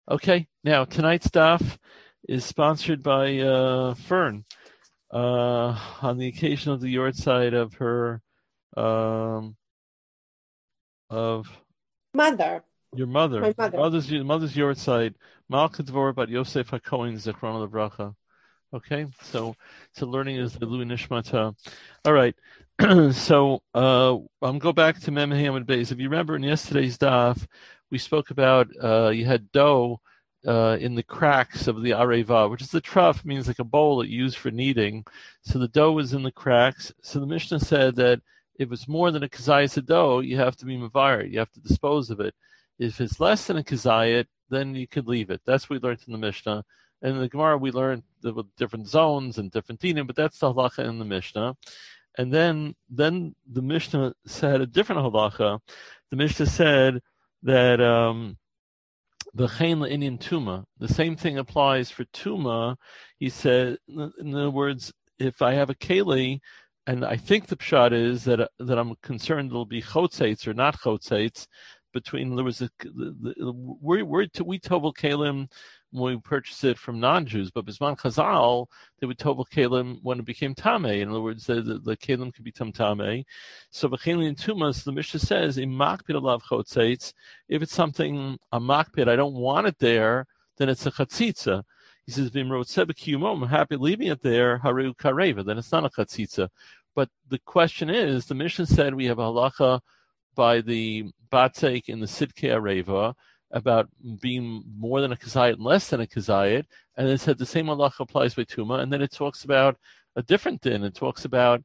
Okay, now tonight's daf is sponsored by Fern on the occasion of the yard side of her um, of Mother, your mother, my mother. your mother's yard side. Malka Dvor bat Yosef HaKohen Zechron Levracha. Okay, so learning is the Louis Nishmata. All right, so I'm go back to Mem Hamid Beis. If you remember in yesterday's daf, we spoke about you had dough in the cracks of the areva, which is the trough, means like a bowl that you use for kneading. So the dough was in the cracks. So the Mishnah said that if it's more than a kazayas of dough, you have to be mavir, you have to dispose of it. If it's less than a kazayat, then you could leave it. That's what we learned in the Mishnah. And in the Gemara, we learned the different zones and different dinim, but that's the halacha in the Mishnah. And then the Mishnah said a different halacha. The Mishnah said that v'chein le'inyan tuma. The same thing applies for tuma. He said, in other words, if I have a keli, and I think the pshat is that I'm concerned it'll be chotzeitz or not chotzeitz. Between there was we tovel kalim when we purchase it from non-Jews, but Bisman Chazal they would tovel kalim when it became tamei. In other words, the kalim could become tamei. So v'chein and tumas, the Mishnah says in makpid alav chotzeitz. If it's something a makpid, I don't want it there, then it's a chatzitza. He says I'm happy leaving it there. Haru kareva, then it's not a chatzitza. But the question is, the Mishnah said we have a halacha by the Batzek in the Sidkei Areva about being more than a kazayit and less than a kazayit, and it said the same halacha applies by Tuma, and then it talks about a different din. It talks about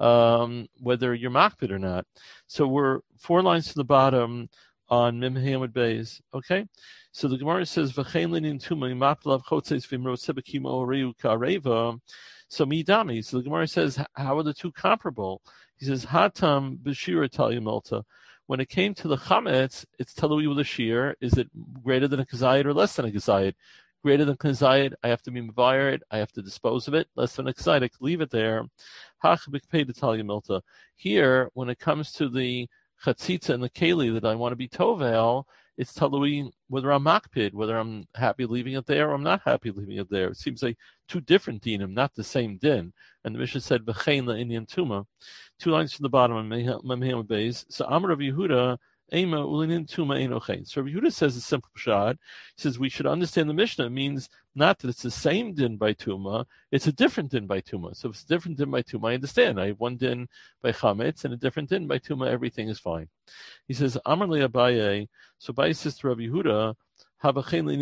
whether you're makbid or not. So we're 4 lines to the bottom on Mem Hamid Beis. Okay? So the Gemara says, V'chein linin Tuma, Yimaplav Chotzeis Vimro Sebekim Oreu Ka'areva. So midami. So the Gemara says, how are the two comparable? He says, Hatam b'shira talia malta. When it came to the chametz, it's talui with a shear. Is it greater than a kazayit or less than a kazayit? Greater than kazayit, I have to be mevayer, I have to dispose of it. Less than a kazayit, I can leave it there. Hach b'kpei talia malta. Here, when it comes to the chatzitza and the keli that I want to be tovel, it's talui whether I'm makpid, whether I'm happy leaving it there or I'm not happy leaving it there. It seems like 2 different dinim, not the same din. And the Mishnah said, V'chein la'inyan tuma. 2 lines from the bottom of Memheim Beis. So Amar Rav Yehuda, Ema ulinin tuma einochein. So Rav Yehuda says a simple pshad. He says we should understand the Mishnah. It means not that it's the same din by tuma, it's a different din by tuma. So if it's a different din by tuma, I understand. I have one din by chametz and a different din by tuma, everything is fine. He says, Amar le Abaye, so Abaye says to Rav Yehuda, but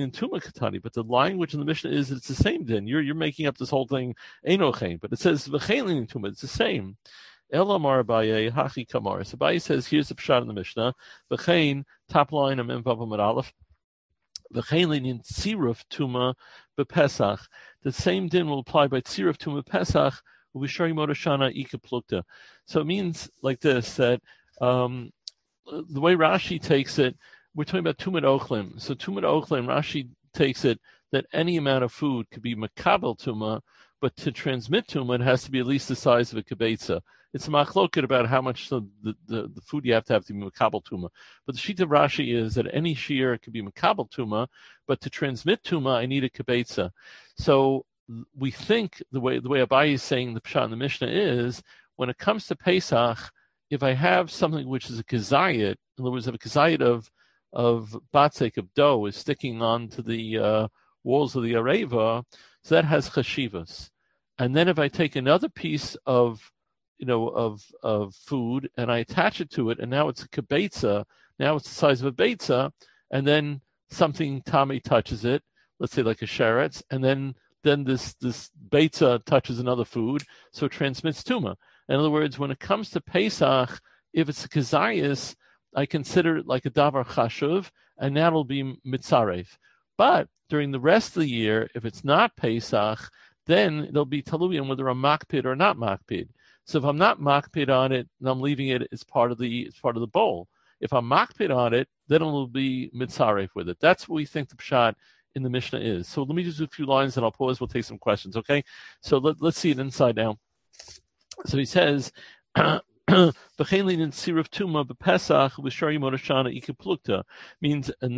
the language in the Mishnah is it's the same din. You're making up this whole thing, enochein, but it says v'chein tuma. It's the same. Elamar Abaye hachi kamar. So Abaye says here's the pshat in the Mishnah. V'chein, top line of Memvav Amud Aleph. V'chein leinin tziruf tuma bepesach. The same din will apply by tziruf tuma pesach. U'v'shari modashana ika plukta. So it means like this, that the way Rashi takes it, we're talking about Tumad Ochlim. So Tumad Ochlim, Rashi takes it that any amount of food could be Makabel Tuma, but to transmit Tuma, it has to be at least the size of a kibetza. It's a machloket about how much the food you have to be Makabel Tuma. But the sheet of Rashi is that any shear could be Makabel Tuma, but to transmit Tuma, I need a kibetza. So we think the way Abaye is saying the Pshat in the Mishnah is, when it comes to Pesach, if I have something which is a kazayit, in other words, if a kazayit of batzek, of dough, is sticking onto the walls of the areva, so that has chashivas. And then if I take another piece of food and I attach it to it, and now it's a kibetza, now it's the size of a betza, and then something Tommy touches it, let's say like a sheretz, and then this betza touches another food, so it transmits tuma. In other words, when it comes to Pesach, if it's a kazayis, I consider it like a davar chashuv, and that'll be mitzaref. But during the rest of the year, if it's not Pesach, then it'll be talui on whether I'm makpid or not makpid. So if I'm not makpid on it, and I'm leaving it as part of the bowl. If I'm makpid on it, then it'll be mitzaref with it. That's what we think the pshat in the Mishnah is. So let me just do a few lines, and I'll pause. We'll take some questions. Okay. So let's see it inside now. So he says, means in the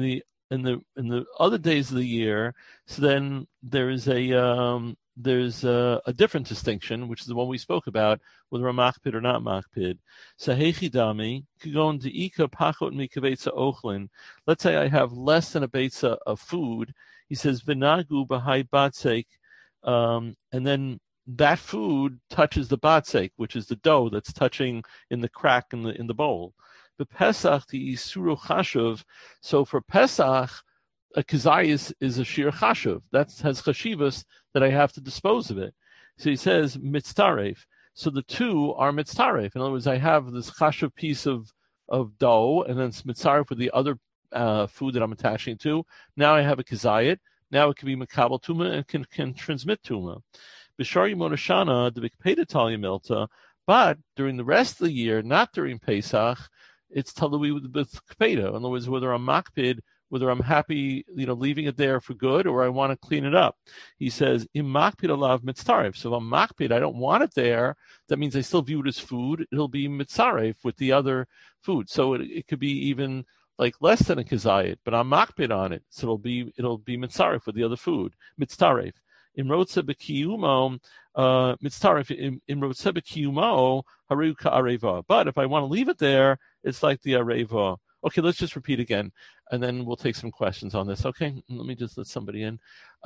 the other days of the year, so then there's a different distinction, which is the one we spoke about, whether a makpid or not makpid. So hechidami kagon deika pachot mikavetza ochlin. Let's say I have less than a beitza of food. He says v'nagu b'hai batzek, and then that food touches the batzek, which is the dough that's touching in the crack in the bowl. The Pesach the isuru chashuv. So for Pesach, a kazayis is a shir chashuv. That has chashivas that I have to dispose of it. So he says mitztaref. So the two are mitztaref. In other words, I have this chashuv piece of dough, and then it's mitztaref with the other food that I'm attaching to. Now I have a kazayit. Now it can be makabel tuma and can transmit tuma. B'shar Yimot Hoshana the bikpeda talia milta. But during the rest of the year, not during Pesach, it's talui with kpeda. In other words, whether I'm makpid, whether I'm happy, leaving it there for good, or I want to clean it up. He says, im makpid alav mitzaref. So if I'm makpid, I don't want it there. That means I still view it as food. It'll be mitzaref with the other food. So it could be even like less than a kazayit, but I'm makpid on it. So it'll be mitzaref with the other food. Mitzaref. Imrotze b'kiyumo, mitzaref imrotze b'kiyumo haru ka'areva. But if I want to leave it there, it's like the areva. Okay, let's just repeat again, and then we'll take some questions on this. Okay, let me just let somebody in.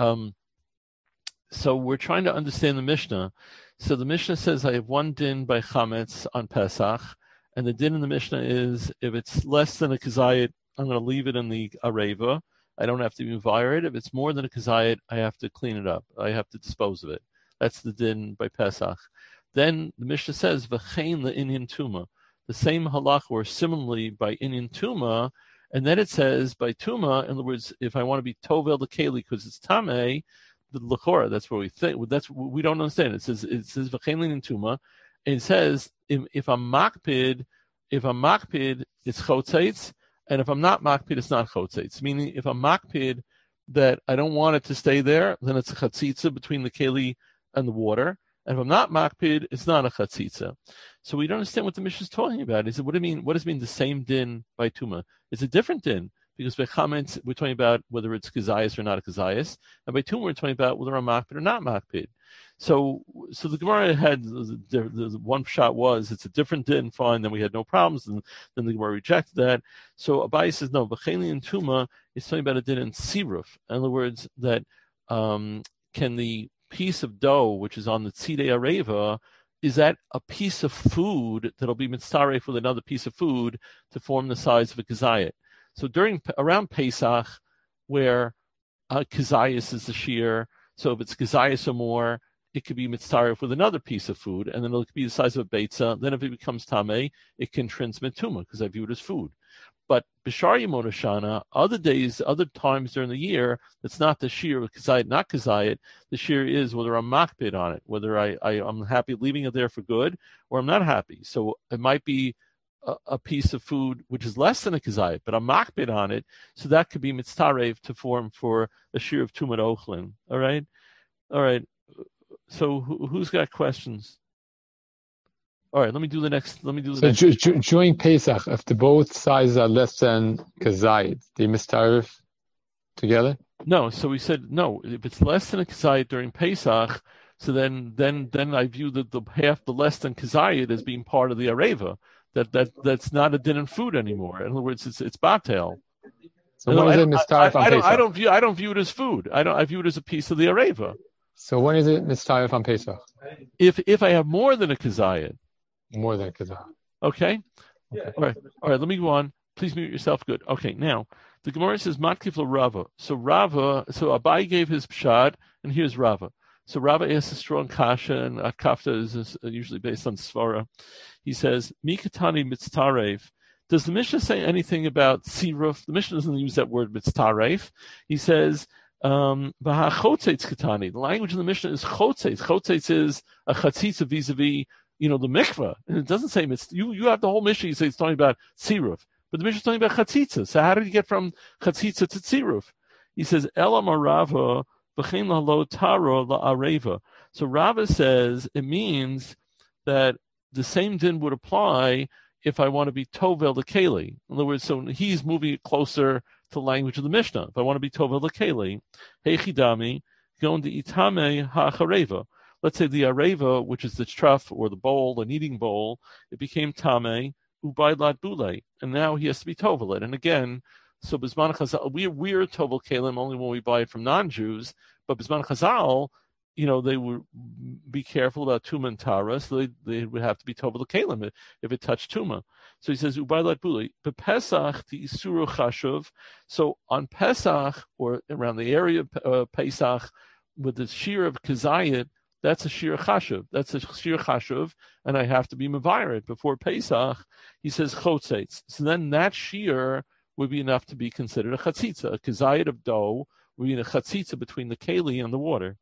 So we're trying to understand the Mishnah. So the Mishnah says I have one din by chametz on Pesach, and the din in the Mishnah is if it's less than a kazayit, I'm going to leave it in the areva. I don't have to muvayir it. If it's more than a kazayit, I have to clean it up. I have to dispose of it. That's the din by Pesach. Then the Mishnah says v'chein le'inyan tuma. The same halach or similarly by inyan tuma, and then it says by tuma. In other words, if I want to be tovel the keli because it's tameh, the lachora. That's what we think. That's what we don't understand. It says v'chein le'inyan tuma, and it says if I'm makpid, it's chotzeitz. And if I'm not makpid, it's not chotzeitz. Meaning, if I'm makpid that I don't want it to stay there, then it's a chatzitza between the keli and the water. And if I'm not makpid, it's not a chatzitza. So we don't understand what the Mishnah is talking about. Is it what do you mean? What does it mean the same din by tuma? It's a different din because by chametz we're talking about whether it's kazayas or not a kazayas, and by tuma we're talking about whether I'm makpid or not makpid. So the Gemara had the one shot was it's a different din, fine. Then we had no problems, and then the Gemara rejected that. So Abai says no. B'cheli and tuma is talking about a din in siruf. In other words, that can the piece of dough which is on the tzidei areva, is that a piece of food that'll be mitzaref with another piece of food to form the size of a kazayit? So around Pesach, where kazayis is the shear, so if it's kazayis or more, it could be mitzaref with another piece of food, and then it could be the size of a beitza. Then if it becomes tameh, it can transmit tumah because I view it as food. But b'shar Yimot Hoshana, other times during the year, it's not the shear of kazayit, not kazayit. The shear is whether I'm makpid on it, whether I'm happy leaving it there for good, or I'm not happy. So it might be a piece of food which is less than a kazayit, but I'm makpid on it, so that could be mitztarev to form for a shear of tumat ochlin. All right. So who's got questions? All right, let me do the next. So during Pesach, if the both sizes are less than kazayit, they mistarif together? No. So we said no. If it's less than a kazayit during Pesach, so then I view the half the less than kazayit as being part of the areva. That's not a din in food anymore. In other words, it's batel. So when is it mistarif on Pesach? I don't view it as food. I view it as a piece of the areva. So when is it mistarif on Pesach? If I have more than a kazayit. More than kazayit. Okay. All right. Let me go on. Please mute yourself. Good. Okay. Now the Gemara says matkif Rava. So Abai gave his pshat, and here's Rava. So Rava asks a strong kasha, and kafta is usually based on svara. He says mikatani mitztarev. Does the Mishnah say anything about siruf? The Mishnah doesn't use that word mitztarev. He says v'hachotzeitz katani. The language in the Mishnah is chotzeitz. Chotzeitz is a chatzitza vis-a-vis the mikvah. And it doesn't say you have the whole Mishnah. You say it's talking about tziruf, but the Mishnah is talking about chatzitza. So how did you get from chatzitza to tziruf? He says elam arava v'chein lahalo taro la'areva. So Rava says it means that the same din would apply if I want to be tovel the keli. In other words, so he's moving it closer to the language of the Mishnah. If I want to be Tova Lekeli, Heichidami, going to Itame HaChareva. Let's say the Areva, which is the trough or the bowl, the kneading bowl, it became Tame, Ubaylat Bule, and now he has to be Tovelet. And again, so Bisman Chazal, we're Tovel Kalim only when we buy it from non-Jews, but Bisman Chazal, they would be careful about Tuma and Tara, so they would have to be Tovel Kalim if it touched Tuma. So he says, Ubaylat Bule, Pesach, the Isuru Chashuv. So on Pesach, or around the area of Pesach, with the shear of Kazayit, that's a shir chashuv. That's a shir chashuv, and I have to be mevayiret before Pesach. He says chotzeitz. So then that shir would be enough to be considered a chatzitza. A kazayit of dough would be a chatzitza between the keli and the water.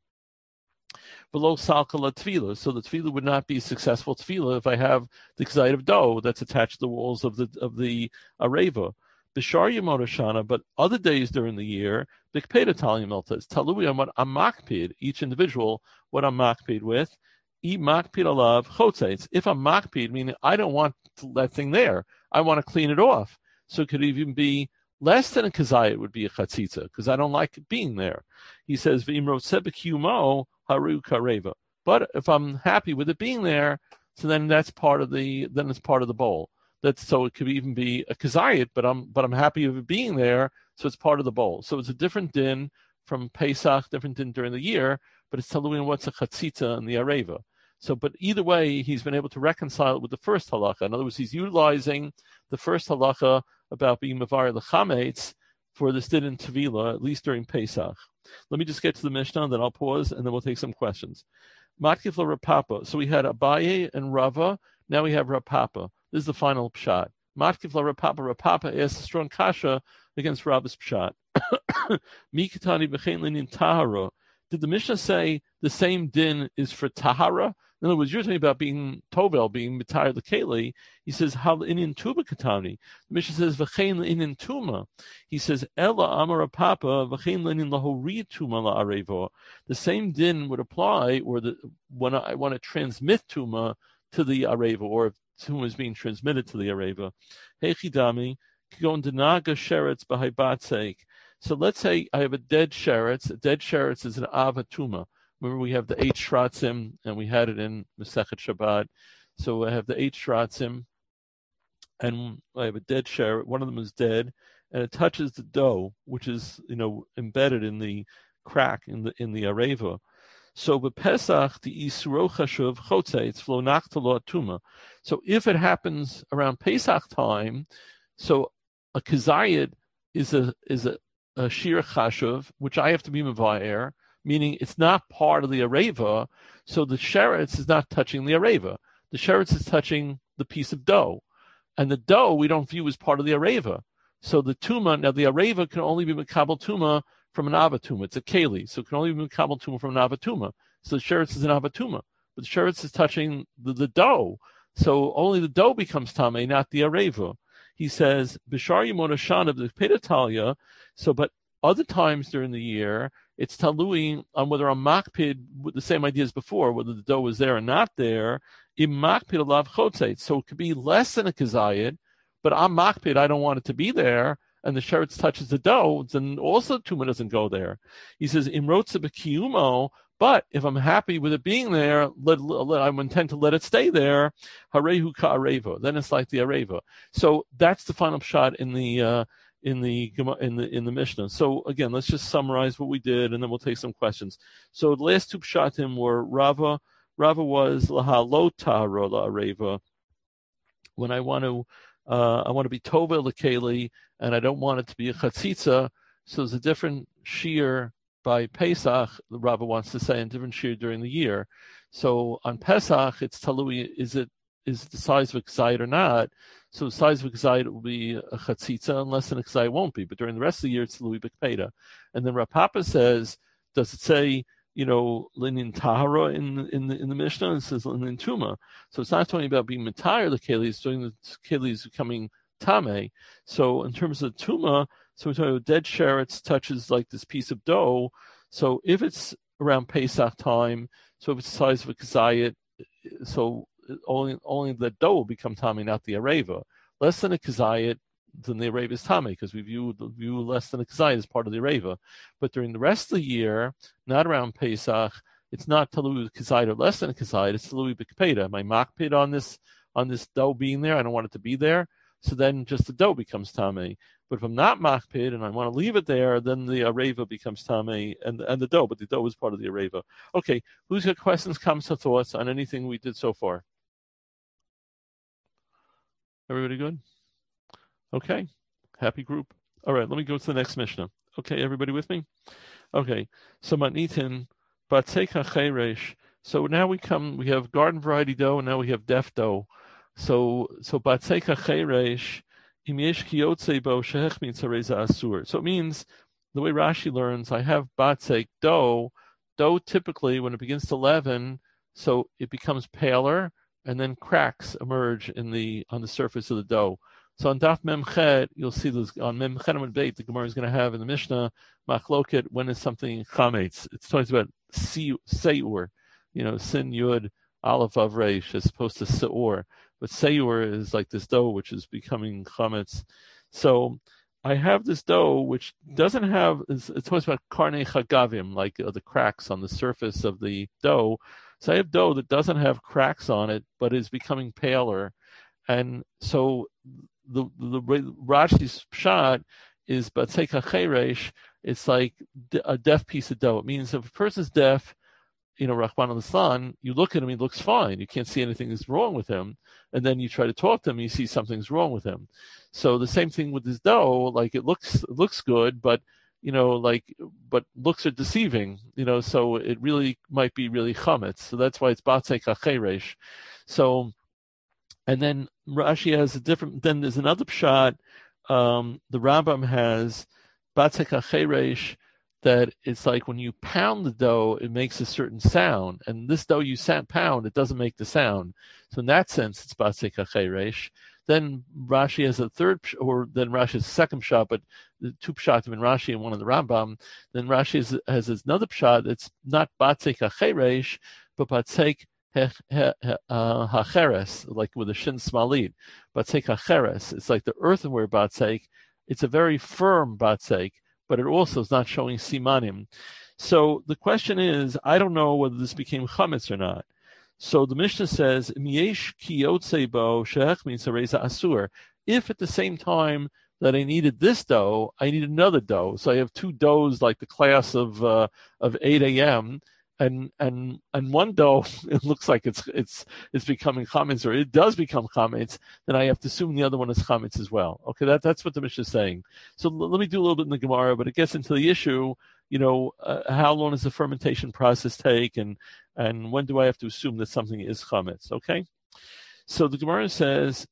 Below salka la tefillah. So the tefillah would not be successful tefillah if I have the kazayit of dough that's attached to the walls of the areva. Bishar Yemot Shana, but other days during the year, Bikpeda Talim Milta is talui on what I'm makpid, each individual, what I'm makpid with. E makpid alav chotzeitz. If I'm makpid, meaning I don't want that thing there, I want to clean it off. So it could even be less than a kazayit would be a chatzitza, because I don't like it being there. He says, V'imro sebekiyumo haru kareva. But if I'm happy with it being there, so then it's part of the bowl. So it could even be a kazayit, but I'm happy with it being there, so it's part of the bowl. So it's a different din from Pesach, different din during the year, but it's telling what's a chatzitza and the areva. So, but either way, he's been able to reconcile it with the first halacha. In other words, he's utilizing the first halacha about being mavar lechametz for this din in Tevila, at least during Pesach. Let me just get to the Mishnah, and then I'll pause, and then we'll take some questions. Matkif la Rapapa. So we had Abaye and Rava. Now we have Rapapa. This is the final pshat. Matkif la Rapapa. Rapapa asks a strong kasha against Rava's pshat. Mikatani b'chein linin tahara. Did the Mishnah say the same din is for tahara? In other words, you're talking about being tovel, being mitayr lekeli. He says hal inin tuba katani. The Mishnah says v'chein inin tuma. He says ella amar Rapapa v'chein linin lahori tuma la arevo. The same din would apply, or when I want to transmit tuma to the areva, or if tuma is being transmitted to the areva. Hechidami kigon denaga sheretz b'haibatzek. So let's say I have a dead sheretz. A dead sheretz is an ava tuma. Remember, we have the 8 shratzim, and we had it in Masechet Shabbat. So I have the 8 shratzim, and I have a dead sheretz. One of them is dead, and it touches the dough, which is embedded in the crack in the areva. So b'Pesach the isuro chashuv chotzeitz flo nachtalo tuma. So if it happens around Pesach time, so a kazayit is a shir chashuv, which I have to be mevayer, meaning it's not part of the areva. So the sheretz is not touching the areva. The sheretz is touching the piece of dough, and the dough we don't view as part of the areva. So the tuma, now the areva can only be mekabel tuma from an avatuma. It's a keli, so it can only be mekabel tuma from an avatuma. So the sheretz is an avatuma, but the sheretz is touching the dough. So only the dough becomes tamei, not the areva. He says, Bishar Yemot Shana Pedatalia. So, but other times during the year, it's talui on whether I'm makpid with the same idea as before, whether the dough is there or not there. Im makpid alav chotzeit. So it could be less than a kazayid, but I'm makpid, I don't want it to be there, and the sheretz touches the dough, then also tuma doesn't go there. He says, Imrotza b'kiyumo, but if I'm happy with it being there, I intend to let it stay there. Harehu ka'areva. Then it's like the areva. So that's the final shot in the Mishnah. So again, let's just summarize what we did, and then we'll take some questions. So the last 2 pshatim were Rava. Rava was laha lo tahara la areva. When I want to be tova lekeli, and I don't want it to be a chatzitza. So there's a different shear by Pesach, the Rava wants to say, and different shear during the year. So on Pesach, it's talui, is it the size of a kzayit or not? So the size of a kzayit will be a chatzitza, unless an kzayit won't be. But during the rest of the year, it's talui b'kpeda. And then Rapapa says, does it say, linin tahara in the Mishnah? It says linin tuma. So it's not talking about being mitayr the keli, it's talking the keli is becoming tame. So in terms of tuma, so we're talking about dead sheretz touches like this piece of dough. So if it's around Pesach time, so if it's the size of a kazayit, so only the dough will become tami, not the areva. Less than a kazayit, then the Areva is Tame, because we view less than a Kazayit as part of the Areva. But during the rest of the year, not around Pesach, it's not Talui Kazayit or less than a Kazayit, it's Talui B'Kpeda. Am I makpid on this dough being there? I don't want it to be there. So then just the dough becomes Tame. But if I'm not makpid and I want to leave it there, then the Areva becomes Tame and the dough, but the dough is part of the Areva. Okay, who's got questions, comments, or thoughts on anything we did so far? Everybody good? Okay, happy group. All right, let me go to the next Mishnah. Okay, everybody with me? Okay, so Matnitin, Batzek HaCheresh. So now we have garden variety dough, and now we have def dough. So Batzek HaCheresh, Im Yesh Kiyotze Bo Shehech Mitzah Reza Asur. So it means, the way Rashi learns, I have Batzek dough. Dough typically, when it begins to leaven, so it becomes paler, and then cracks emerge on the surface of the dough. So on Daf Memchet, you'll see this on Memchet and Beit, the Gemara is going to have in the Mishnah Machloket, when is something chametz. It's talking about seur, sin yud aleph vav reish, as opposed to seur. But seur is like this dough which is becoming chametz. So I have this dough which doesn't have. It talks about karnei chagavim, like the cracks on the surface of the dough. So I have dough that doesn't have cracks on it, but is becoming paler, and so the Rashi's pshat is Batzek HaCheresh. It's like a deaf piece of dough. It means if a person's deaf, Rahman al-Islam, you look at him, he looks fine. You can't see anything is wrong with him. And then you try to talk to him, you see something's wrong with him. So the same thing with this dough, like it looks good, but but looks are deceiving, so it really might be really chametz. So that's why it's Batzek HaCheresh. So, and then Rashi has then there's another pshat, the Rambam has Batzek HaCheresh, that it's like when you pound the dough, it makes a certain sound. And this dough you pound, it doesn't make the sound. So in that sense, it's Batzek HaCheresh. Then Rashi has a third, or then Rashi has a second pshat, but the two pshatim in Rashi and one in the Rambam. Then Rashi has another pshat. It's not Batzek HaCheresh, but Batzek HaCheres, like with a shin smalit. Batzek HaCheres. It's like the earthenware Batzek. It's a very firm Batzek, but it also is not showing simanim. So the question is, I don't know whether this became chametz or not. So the Mishnah says, if at the same time that I needed this dough, I need another dough. So I have two doughs like the class of 8 a.m. and one dough, it looks like it's becoming chametz, or it does become chametz, then I have to assume the other one is chametz as well. Okay, that's what the Mishnah is saying. So let me do a little bit in the Gemara, but it gets into the issue, how long does the fermentation process take, and when do I have to assume that something is chametz? Okay, so the Gemara says,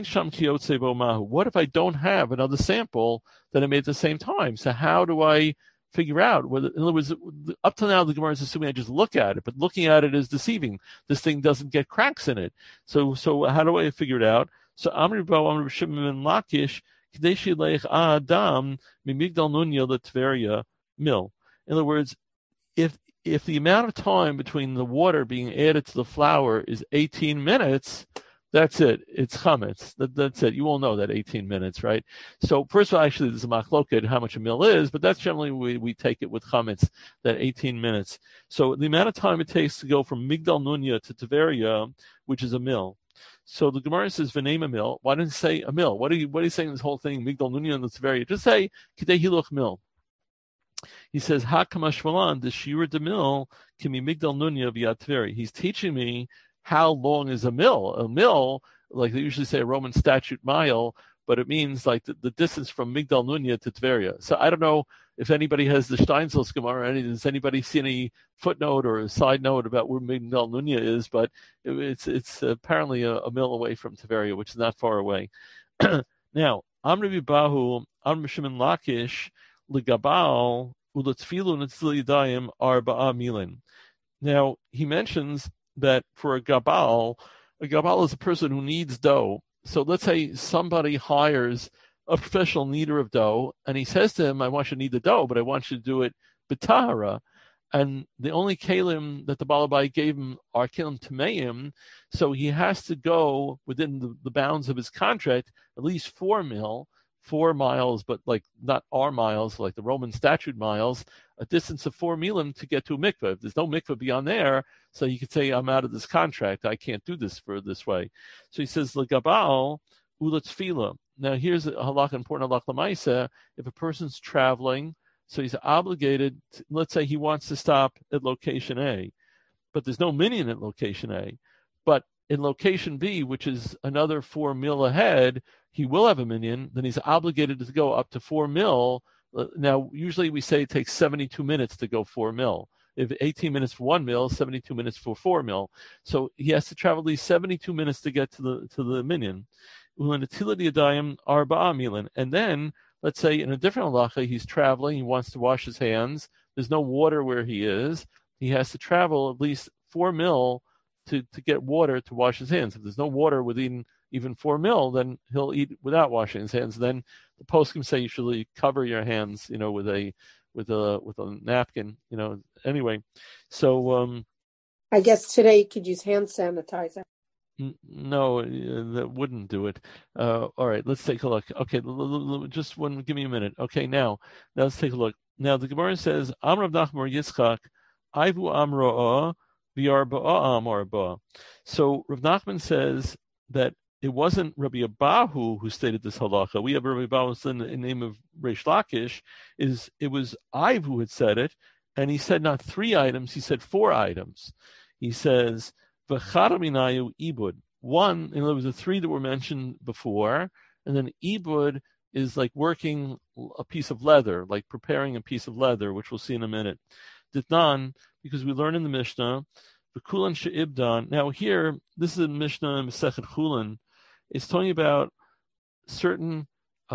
what if I don't have another sample that I made at the same time? So how do I figure out whether, in other words, up till now the Gemara is assuming I just look at it, but looking at it is deceiving. This thing doesn't get cracks in it. So how do I figure it out? So Amri Bo Amri Shimon Lakish Kadeshi Leich Adam Mimigdal Nunya Latveria Mill. In other words, if the amount of time between the water being added to the flour is 18 minutes, that's it. It's chametz. That's it. You all know that 18 minutes, right? So first of all, actually, there's a machloket how much a mill is, but that's generally we take it with chametz, that 18 minutes. So the amount of time it takes to go from Migdal Nunya to Tveria, which is a mill. So the Gemara says v'name a mill. Why didn't it say a mill? What are you saying in this whole thing? Migdal Nunya and the Tveria. Just say Kidei Hiluch mill. He says Hakamashvalan the Shira de mill can be Migdal Nunya via Tveria. He's teaching me how long is a mill? A mill, like they usually say a Roman statute mile, but it means like the distance from Migdal Nunya to Tveria. So I don't know if anybody has the Steinsaltz Gemara, does anybody see any footnote or a side note about where Migdal Nunya is, but it's apparently a mill away from Tveria, which is not far away. Now, Amri Bahu, Amri Shimon Lakish, Ligabal, Ulatfilu Netzil Yadayim, Arba'a Milin. Now, he mentions that for a gabal is a person who needs dough. So let's say somebody hires a professional kneader of dough, and he says to him, I want you to knead the dough, but I want you to do it b'tahara. And the only kalim that the Balabai gave him are kalim tameim, so he has to go within the bounds of his contract, at least 4 mil, 4 miles, but like not our miles, like the Roman statute miles, a distance of 4 milim to get to a mikveh. If there's no mikveh beyond there, so you could say, I'm out of this contract. I can't do this for this way. So he says, L'gabal ulatfila. Now here's a halakha, important halakha l'maisa. If a person's traveling, so he's obligated, let's say he wants to stop at location A, but there's no minyan at location A. But in location B, which is another 4 mil ahead, he will have a minyan, then he's obligated to go up to 4 mil. Now, usually we say it takes 72 minutes to go 4 mil. If 18 minutes for 1 mil, 72 minutes for 4 mil. So he has to travel at least 72 minutes to get to the minyan. And then, let's say in a different halacha, he's traveling, he wants to wash his hands. There's no water where he is. He has to travel at least 4 mil to get water to wash his hands. If there's no water within even 4 mil, then he'll eat without washing his hands. Then the poskim say you should cover your hands, with a napkin, Anyway, so I guess today you could use hand sanitizer. No, that wouldn't do it. All right, let's take a look. Okay, just give me a minute. Okay, now let's take a look. Now the Gemara says, Amr Rav Nachman Yitzchak, Ivu Amro'ah, V'Arba'ah Amar. So Rav Nachman says that it wasn't Rabbi Abahu who stated this halacha. We have Rabbi Abahu in the name of Reish Lakish. It was Iv who had said it, and he said not 3 items, he said 4 items. He says, V'charaminayu ibud. One, there was the 3 that were mentioned before, and then ibud is like working a piece of leather, like preparing a piece of leather, which we'll see in a minute. Ditnan, because we learn in the Mishnah, v'kulan she'ibdan. Now here, this is a Mishnah in Masechet Chulin. It's talking about certain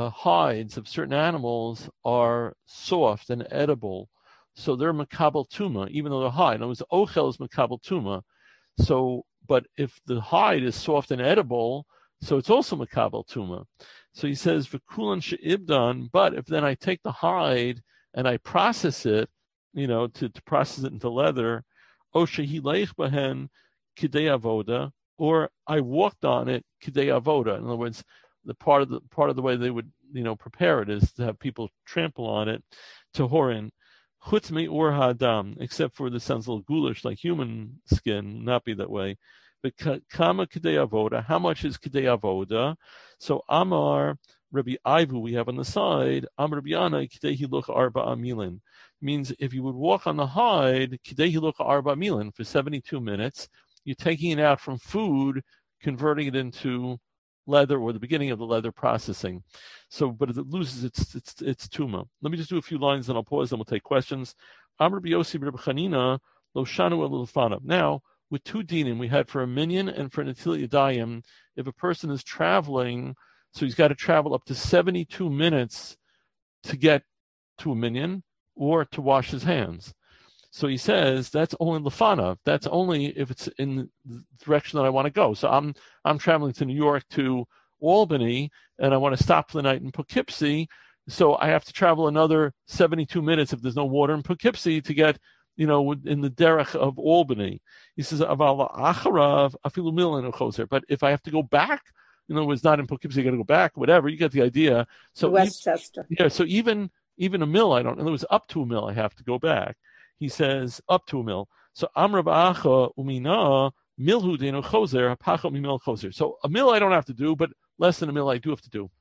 hides of certain animals are soft and edible, so they're makabel tuma, even though they're hide. In other words, ochel is makabel tuma. So, but if the hide is soft and edible, so it's also makabel tuma. So he says v'kulan she'ibdan. But if then I take the hide and I process it, to process it into leather, o shehileich bahen kidei avoda, or I walked on it kidei avoda. In other words, the part of the way they would prepare it is to have people trample on it to horin. Chutz me'ur ha'adam, except for this sounds a little ghoulish, like human skin, not be that way. But kama kidei avoda, how much is kidei avoda? So Amar Rabbi Ivu we have on the side, Amar Rabbi Yana kidei hiluch arba amilin. Means if you would walk on the hide, kidei hiluch arba amilin for 72 minutes, you're taking it out from food, converting it into leather, or the beginning of the leather processing. So, but if it loses its tuma. Let me just do a few lines, then I'll pause, and we'll take questions. Amr B'Yossi B'Reb Chanina Lo Shanu Elufanav. Now, with 2 dinim, we had for a minyan and for an Netilat Yadayim. If a person is traveling, so he's got to travel up to 72 minutes to get to a minyan or to wash his hands. So he says that's only lefanav. That's only if it's in the direction that I want to go. So I'm traveling to New York to Albany, and I want to stop for the night in Poughkeepsie. So I have to travel another 72 minutes if there's no water in Poughkeepsie to get, in the derech of Albany. He says aval acharav afilu milan uchoser. But if I have to go back, it's not in Poughkeepsie. I got to go back. Whatever, you get the idea. So Westchester. So even a mill, I don't. In other words, up to a mill, I have to go back. He says up to a mil. So Amrav Acha Umina Milhu Deno Choser Hapacha Mimil Choser. So a mil I don't have to do, but less than a mil I do have to do.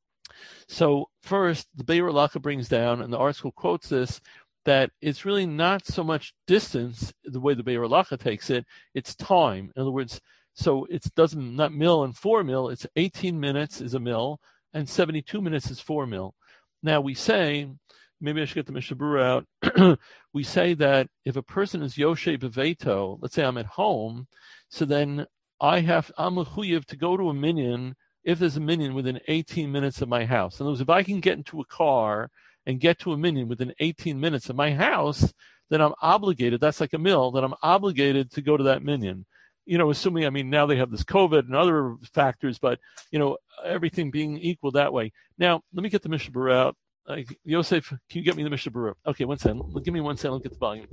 So first, the Be'er Lacha brings down, and the article quotes this, that it's really not so much distance the way the Be'er Lacha takes it; it's time. In other words, so it doesn't not mil and 4 mil. It's 18 minutes is a mil, and 72 minutes is 4 mil. Now we say. Maybe I should get the Mishnah Berurah out. We say that if a person is Yoshe Beveto, let's say I'm at home, so then I'm mechuyev to go to a minyan if there's a minyan within 18 minutes of my house. In other words, if I can get into a car and get to a minyan within 18 minutes of my house, then I'm obligated, that's like a mill, that I'm obligated to go to that minyan. Assuming, now they have this COVID and other factors, but, everything being equal that way. Now, let me get the Mishnah Berurah out. Yosef, can you get me the Mishnah Berurah? Okay, 1 second. Give me 1 second. I'll get the volume.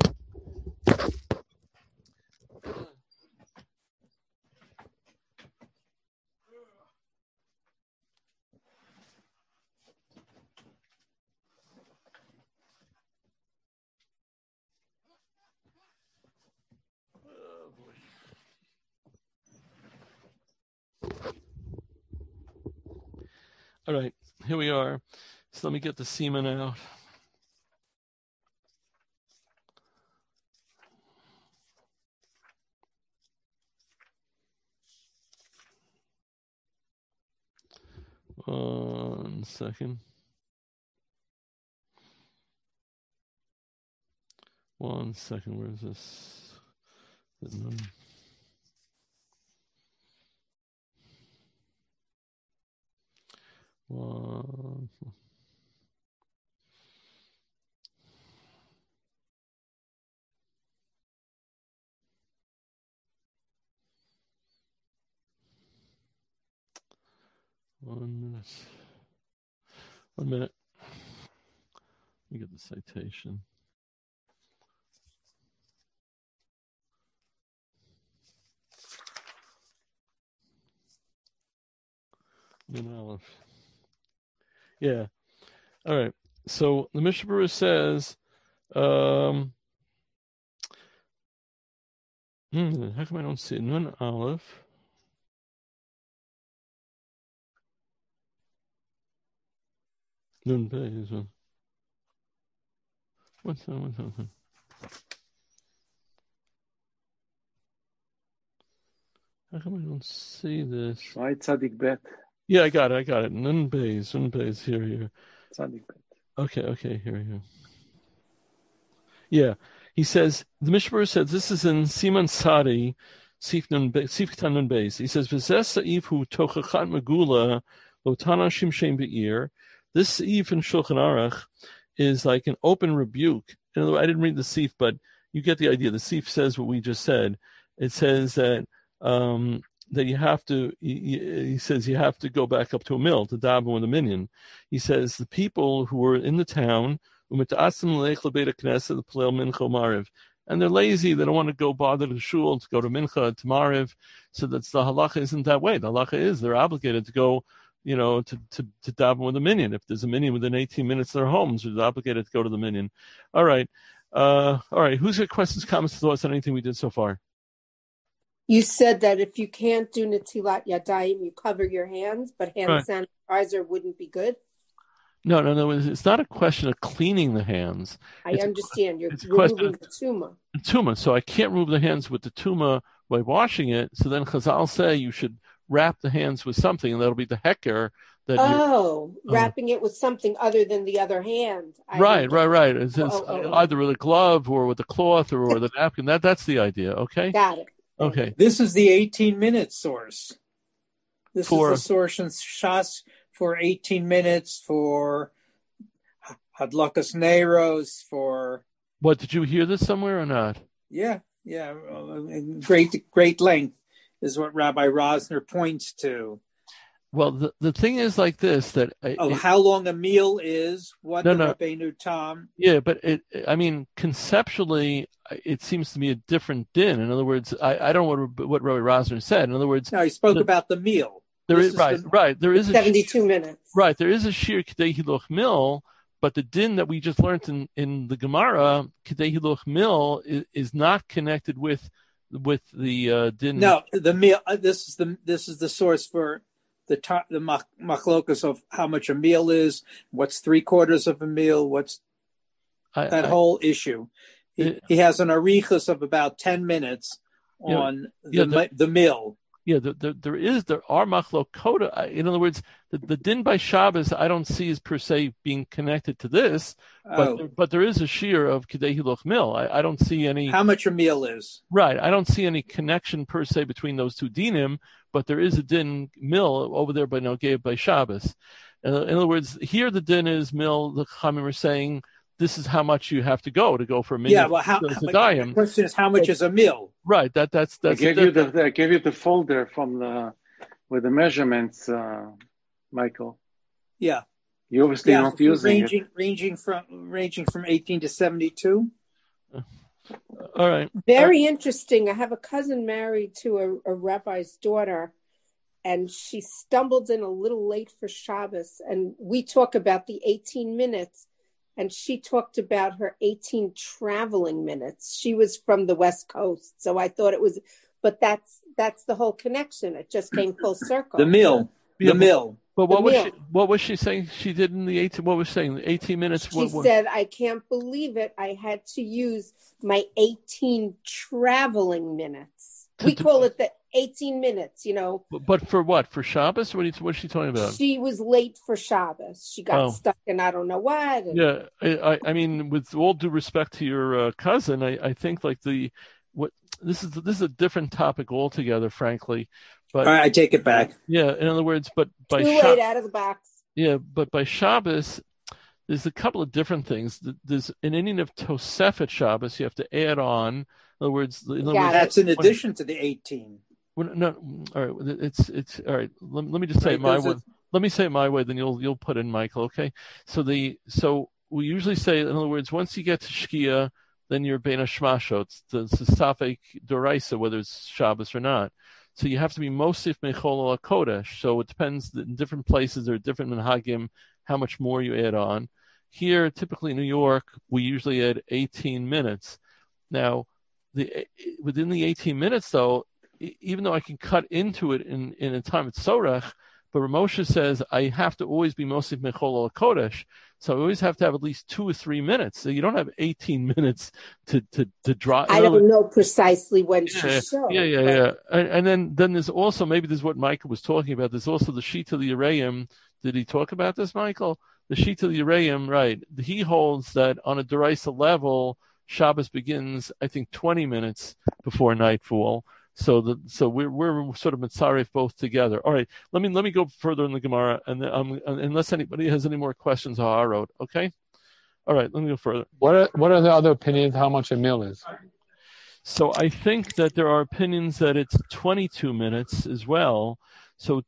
All right, here we are. So let me get the semen out. One second. One second. Where is this? One. One minute. 1 minute. Let me get the citation. Aleph. Yeah. All right. So the Mishnah Berurah says, how come I don't see it? Nun Aleph. Nun Beis. What's that? How come I don't see this? Right, Tzadik Bet. Yeah, I got it. Nun Beis, here. Tzadik Bet. Okay, here. Yeah, he says, the Mishnah Berurah says, this is in Siman Sadi, Sif Katan Nun Beis. He says, V'zeh Sa'if hu tochachat megula lotana shimshem be'ir. This Sif in Shulchan Aruch is like an open rebuke. In other words, I didn't read the Sif, but you get the idea. The Sif says what we just said. It says that that you have to, he says you have to go back up to a mill to daven with a minyan. He says the people who were in the town, and they're lazy, they don't want to go bother the shul to go to mincha, to mariv, so that's the halacha isn't that way. The halacha is they're obligated to go, to daven with a minyan. If there's a minyan within 18 minutes of their homes, they're obligated to go to the minyan. All right. Who's got questions, comments, thoughts on anything we did so far? You said that if you can't do Netilat Yadayim, you cover your hands, but hand sanitizer wouldn't be good? No. It's not a question of cleaning the hands. I understand. You're removing the tumah. So I can't remove the hands with the tumah by washing it. So then Chazal say you should wrap the hands with something, and that'll be the heker. Wrapping it with something other than the other hand. Right. It's either with a glove or with a cloth or the napkin. That's the idea. Okay. Got it. Okay. This is the 18-minute source. This is the source in Shas for 18 minutes, for Hadlakas Neiros, for... What, did you hear this somewhere or not? Yeah. Great length is what Rabbi Rosner points to. Well, the thing is like this, that... how long a meal is, what the Rabbeinu Tam... Yeah, but conceptually, it seems to be a different din. In other words, I don't know what Rabbi Rosner said. In other words... No, he spoke about the meal. There is right. There is 72 minutes. Right, there is a shir K'dei Hiluch Mil, but the din that we just learned in the Gemara, K'dei Hiluch Mil, is not connected with the din. No, the meal. This is the source for the machlokas of how much a meal is. What's 3/4 of a meal? What's whole issue? He has an arichas of about 10 minutes on the meal. Yeah, there are machlokota. In other words, the din by Shabbos I don't see as per se being connected to this, but there is a shear of K'dei Hiluch Mil. I don't see any. How much a meal is? Right, I don't see any connection per se between those two dinim, but there is a din mil over there by Nogei by Shabbos. In other words, here the din is mil. The Chachamim are saying this is how much you have to go for a minute. Yeah, well, the question is how much is a meal? Right. That's. I gave you the folder from with the measurements, Michael. Yeah. You obviously not using it. Ranging from 18 to 72. All right. Very interesting. I have a cousin married to a rabbi's daughter, and she stumbled in a little late for Shabbos, and we talk about the 18 minutes. And she talked about her 18 traveling minutes. She was from the West Coast, so I thought it was. But that's the whole connection. It just came full circle. The mill. But what was she saying she did in the 18? What was she saying? 18 minutes. She said, "I can't believe it. I had to use my 18 traveling minutes. We call it the 18 minutes, you know." But for what? For Shabbos? What is she talking about? She was late for Shabbos. She got stuck in I don't know what. Yeah, I mean, with all due respect to your cousin, I think like this is a different topic altogether, frankly. But all right, I take it back. Yeah, in other words, but by too late out of the box. Yeah, but by Shabbos, there's a couple of different things. There's an Indian of Tosefet Shabbos. You have to add on. In other words, that's in addition to the 18. No, all right. It's all right. Let me just say my way. Let me say it my way. Then you'll put in Michael. Okay. So we usually say, in other words, once you get to Shkia, then you're Bein Hashmashot. It's the Safek Doraisa, whether it's Shabbos or not. So you have to be Mosif Mechol al Kodesh. So it depends. In different places, there are different minhagim, how much more you add on. Here, typically in New York, we usually add 18 minutes. Now, within the 18 minutes, though, even though I can cut into it in a time it's Sorach, but Ramosha says I have to always be Mosif Mechol al Kodesh. So I always have to have at least 2 or 3 minutes. So you don't have 18 minutes to draw. I don't know precisely when she showed. Yeah. And then there's also, maybe this is what Michael was talking about. There's also the Sheet of the Yereim. Did he talk about this, Michael? The Sheet of the Yereim, right. He holds that on a Deraisa level, Shabbos begins, I think, 20 minutes before nightfall. So we're sort of mitzaref both together. All right, let me go further in the Gemara, and then, unless anybody has any more questions, I wrote. Okay, all right, let me go further. What are the other opinions? How much a meal is? So I think that there are opinions that it's 22 minutes as well. So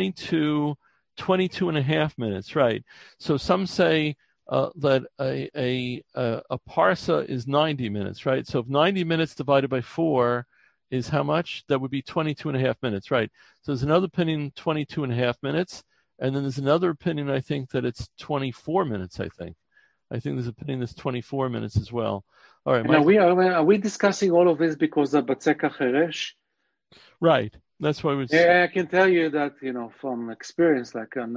22 and a half minutes, right? So some say that a parsa is 90 minutes, right? So if 90 minutes divided by 4 is how much? That would be 22 and a half minutes, right? So there's another opinion, 22 and a half minutes. And then there's another opinion, I think, that it's 24 minutes, I think there's an opinion that's 24 minutes as well. All right. Now are we discussing all of this because of Batzeka Cheresh? Right. That's why I can tell you that, from experience,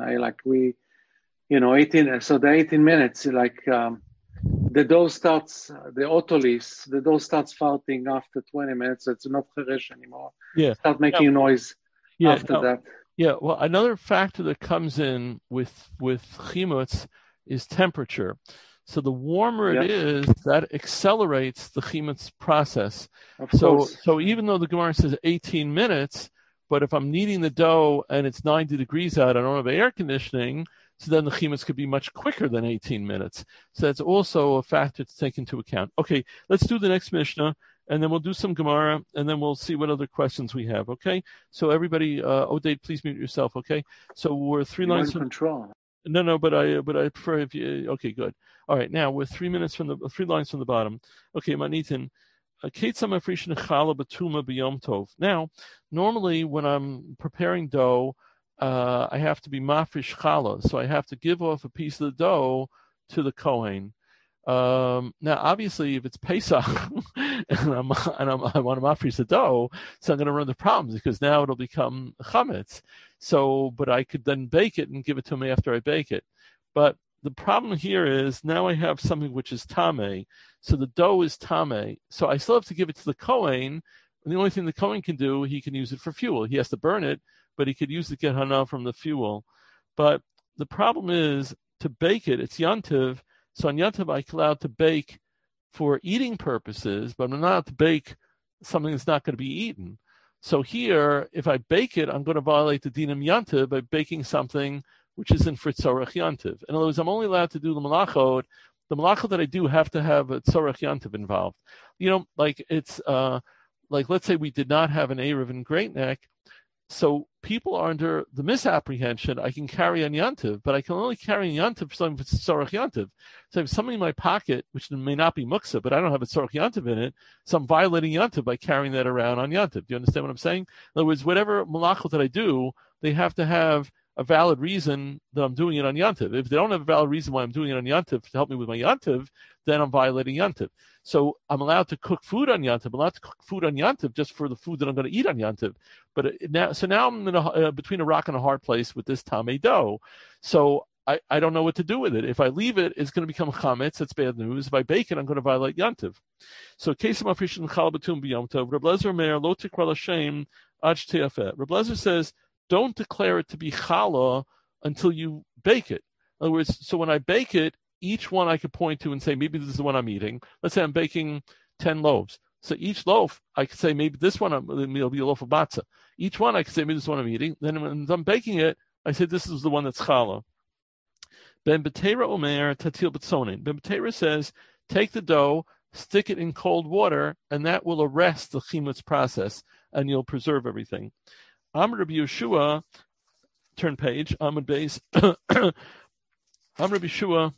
18, so the 18 minutes, the dough starts, the otolis, the dough starts farting after 20 minutes. It's not cheresh anymore. Yeah. Start making noise after that. Yeah. Well, another factor that comes in with chimutz is temperature. So the warmer it is, that accelerates the chimutz process. So even though the Gemara says 18 minutes, but if I'm kneading the dough and it's 90 degrees out, I don't have air conditioning, so then the chimutz could be much quicker than 18 minutes. So that's also a factor to take into account. Okay, let's do the next Mishnah, and then we'll do some Gemara, and then we'll see what other questions we have, okay? So everybody, Oded, please mute yourself, okay? So we're 3 lines from... control. No, but I prefer if you... Okay, good. All right, now we're 3 lines from the bottom. Okay, Manitin. Now, normally when I'm preparing dough, I have to be mafresh challah, so I have to give off a piece of the dough to the Kohen. Now, obviously, if it's Pesach and I want to mafresh the dough, so I'm going to run into problems because now it'll become chametz. So, but I could then bake it and give it to him after I bake it. But the problem here is now I have something which is tameh, so the dough is tameh. So I still have to give it to the Kohen. And the only thing the Kohen can do, he can use it for fuel. He has to burn it, but he could use the get hana from the fuel. But the problem is to bake it, it's yantiv. So on yantiv, I'm allowed to bake for eating purposes, but I'm not allowed to bake something that's not going to be eaten. So here, if I bake it, I'm going to violate the dinam yantiv by baking something which isn't for tzorach yantiv. In other words, I'm only allowed to do the malachot. The malachot that I do have to have a tzorach yantiv involved. Like it's like let's say we did not have an Erev in Great Neck. So people are under the misapprehension, I can carry on yantiv, but I can only carry on yantiv for something that's tzorach yantiv. So I have something in my pocket, which may not be muksa, but I don't have a tzorach yantiv in it, so I'm violating yantiv by carrying that around on yantiv. Do you understand what I'm saying? In other words, whatever malachot that I do, they have to have a valid reason that I'm doing it on yantiv. If they don't have a valid reason why I'm doing it on yantiv to help me with my yantiv, then I'm violating Yantiv. So I'm allowed to cook food on Yantiv. I'm allowed to cook food on Yantiv just for the food that I'm going to eat on Yantiv. But now I'm in between a rock and a hard place with this tamei dough. So I don't know what to do with it. If I leave it, it's going to become chametz. That's bad news. If I bake it, I'm going to violate Yantiv. So case of mafrishin chal betum b'yomtov. Reb Lezer Meir lo tikra l'shem ad shteyafet. Reb Lezer says, don't declare it to be challah until you bake it. In other words, so when I bake it, each one I could point to and say, maybe this is the one I'm eating. Let's say I'm baking 10 loaves. So each loaf, I could say, maybe this one will be a loaf of matzah. Each one, I could say, maybe this is the one I'm eating. Then when I'm baking it, I say, this is the one that's challah. Ben Betera Omer Tatil Betzonin. Ben Betera says, take the dough, stick it in cold water, and that will arrest the chimutz process, and you'll preserve everything. Amr Rabbi Yeshua, turn page, Amud Beis. Amr Rabbi Yeshua,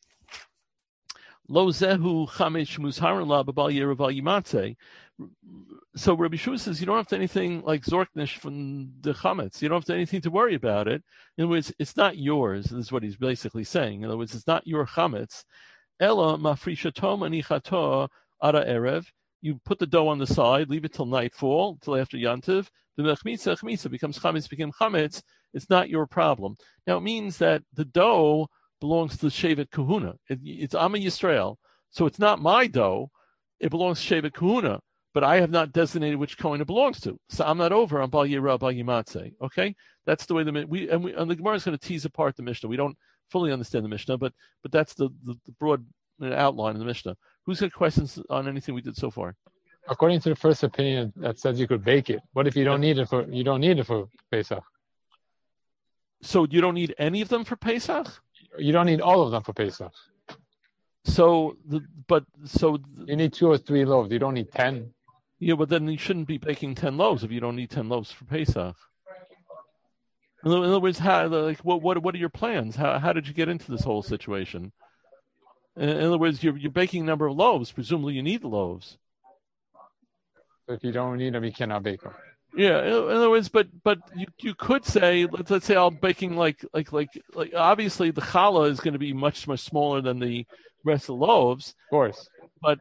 Lo zehu chametz muzharin la b'bal yerav yimatze. So Rabbi Yeshua says you don't have to anything like zorknish from the chametz. You don't have to anything to worry about it. In other words, it's not yours. This is what he's basically saying. In other words, it's not your chametz. Ela mafrishatom anichato ara erev. You put the dough on the side, leave it till nightfall, till after yantiv. The chmitza becomes chametz. It's not your problem. Now it means that the dough belongs to Shevet Kahuna. It's Amma Yisrael, so it's not my dough. It belongs to Shevet Kahuna, but I have not designated which Kohen it belongs to. So I'm not over on Bal Yirah, Bal Yimatze. Okay, that's the way and the Gemara is going to tease apart the Mishnah. We don't fully understand the Mishnah, but that's the broad outline of the Mishnah. Who's got questions on anything we did so far? According to the first opinion that says you could bake it, what if you don't need it for Pesach? So you don't need any of them for Pesach? You don't need all of them for Pesach. So you need 2 or 3 loaves. You don't need 10. Yeah, but then you shouldn't be baking 10 loaves if you don't need 10 loaves for Pesach. In other words, what are your plans? How did you get into this whole situation? In other words, you're baking a number of loaves. Presumably, you need the loaves. So if you don't need them, you cannot bake them. Yeah, in other words, but you could say, let's say I'm baking like obviously the challah is going to be much smaller than the rest of the loaves. Of course. But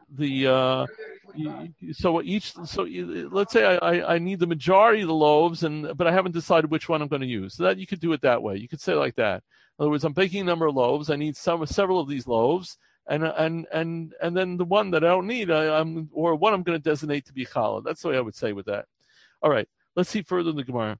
let's say I need the majority of the loaves, but I haven't decided which one I'm going to use. So that you could do it that way. You could say like that. In other words, I'm baking a number of loaves. I need several of these loaves, and then the one that I don't need, one I'm going to designate to be challah. That's the way I would say with that. All right, let's see further in the Gemara.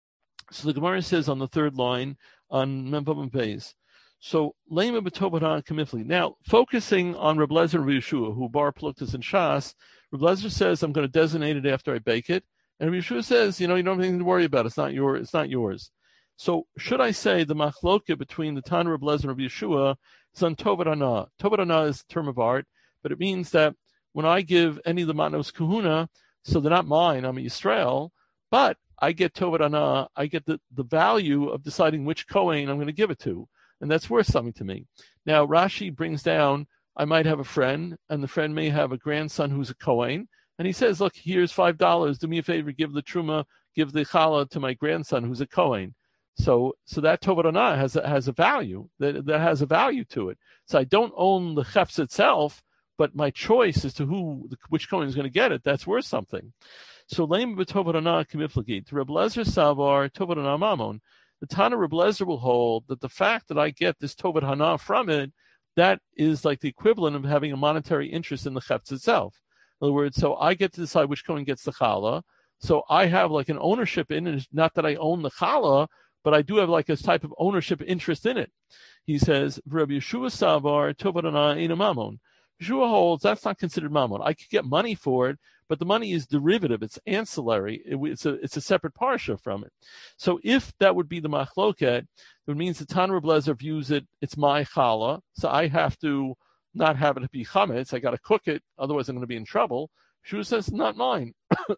So the Gemara says on the third line on Mempham Beis. So Lema b'tobaran kamifli. Now focusing on Reb Lezer and Reb Yeshua, who bar pluktas and shas. Reb Lezer says I'm going to designate it after I bake it, and Reb Yeshua says you don't have anything to worry about. It's not yours. So should I say the machloka between the Tan Reb Lezer and Reb Yeshua is on tovarana? Tovarana is a term of art, but it means that when I give any of the matnos kahuna, so they're not mine, I'm a Yisrael, but I get tovarana, I get the value of deciding which Kohen I'm going to give it to, and that's worth something to me. Now, Rashi brings down, I might have a friend, and the friend may have a grandson who's a Kohen, and he says, look, here's $5, do me a favor, give the truma, give the challah to my grandson who's a Kohen. So that tovarana has a value, that has a value to it. So I don't own the chefs itself, but my choice as to which Kohen is going to get it, that's worth something. So Leim b'tovarana kimiflagi. To Reb Lezer Savar, tovarana mamon. The Tana Reb Lezer will hold that the fact that I get this tovarana from it, that is like the equivalent of having a monetary interest in the chefs itself. In other words, so I get to decide which Kohen gets the challah. So I have like an ownership in it. Not that I own the challah, but I do have like a type of ownership interest in it. He says, Rabbi Yeshua Savar, tovarana ina mamon. Yeshua holds that's not considered mammon. I could get money for it, but the money is derivative. It's ancillary. It's a separate parsha from it. So if that would be the machloket, it means the Tan Reb Lezer views it's my challah, so I have to not have it be chametz. I got to cook it, otherwise I'm going to be in trouble. Yeshua says it's not mine.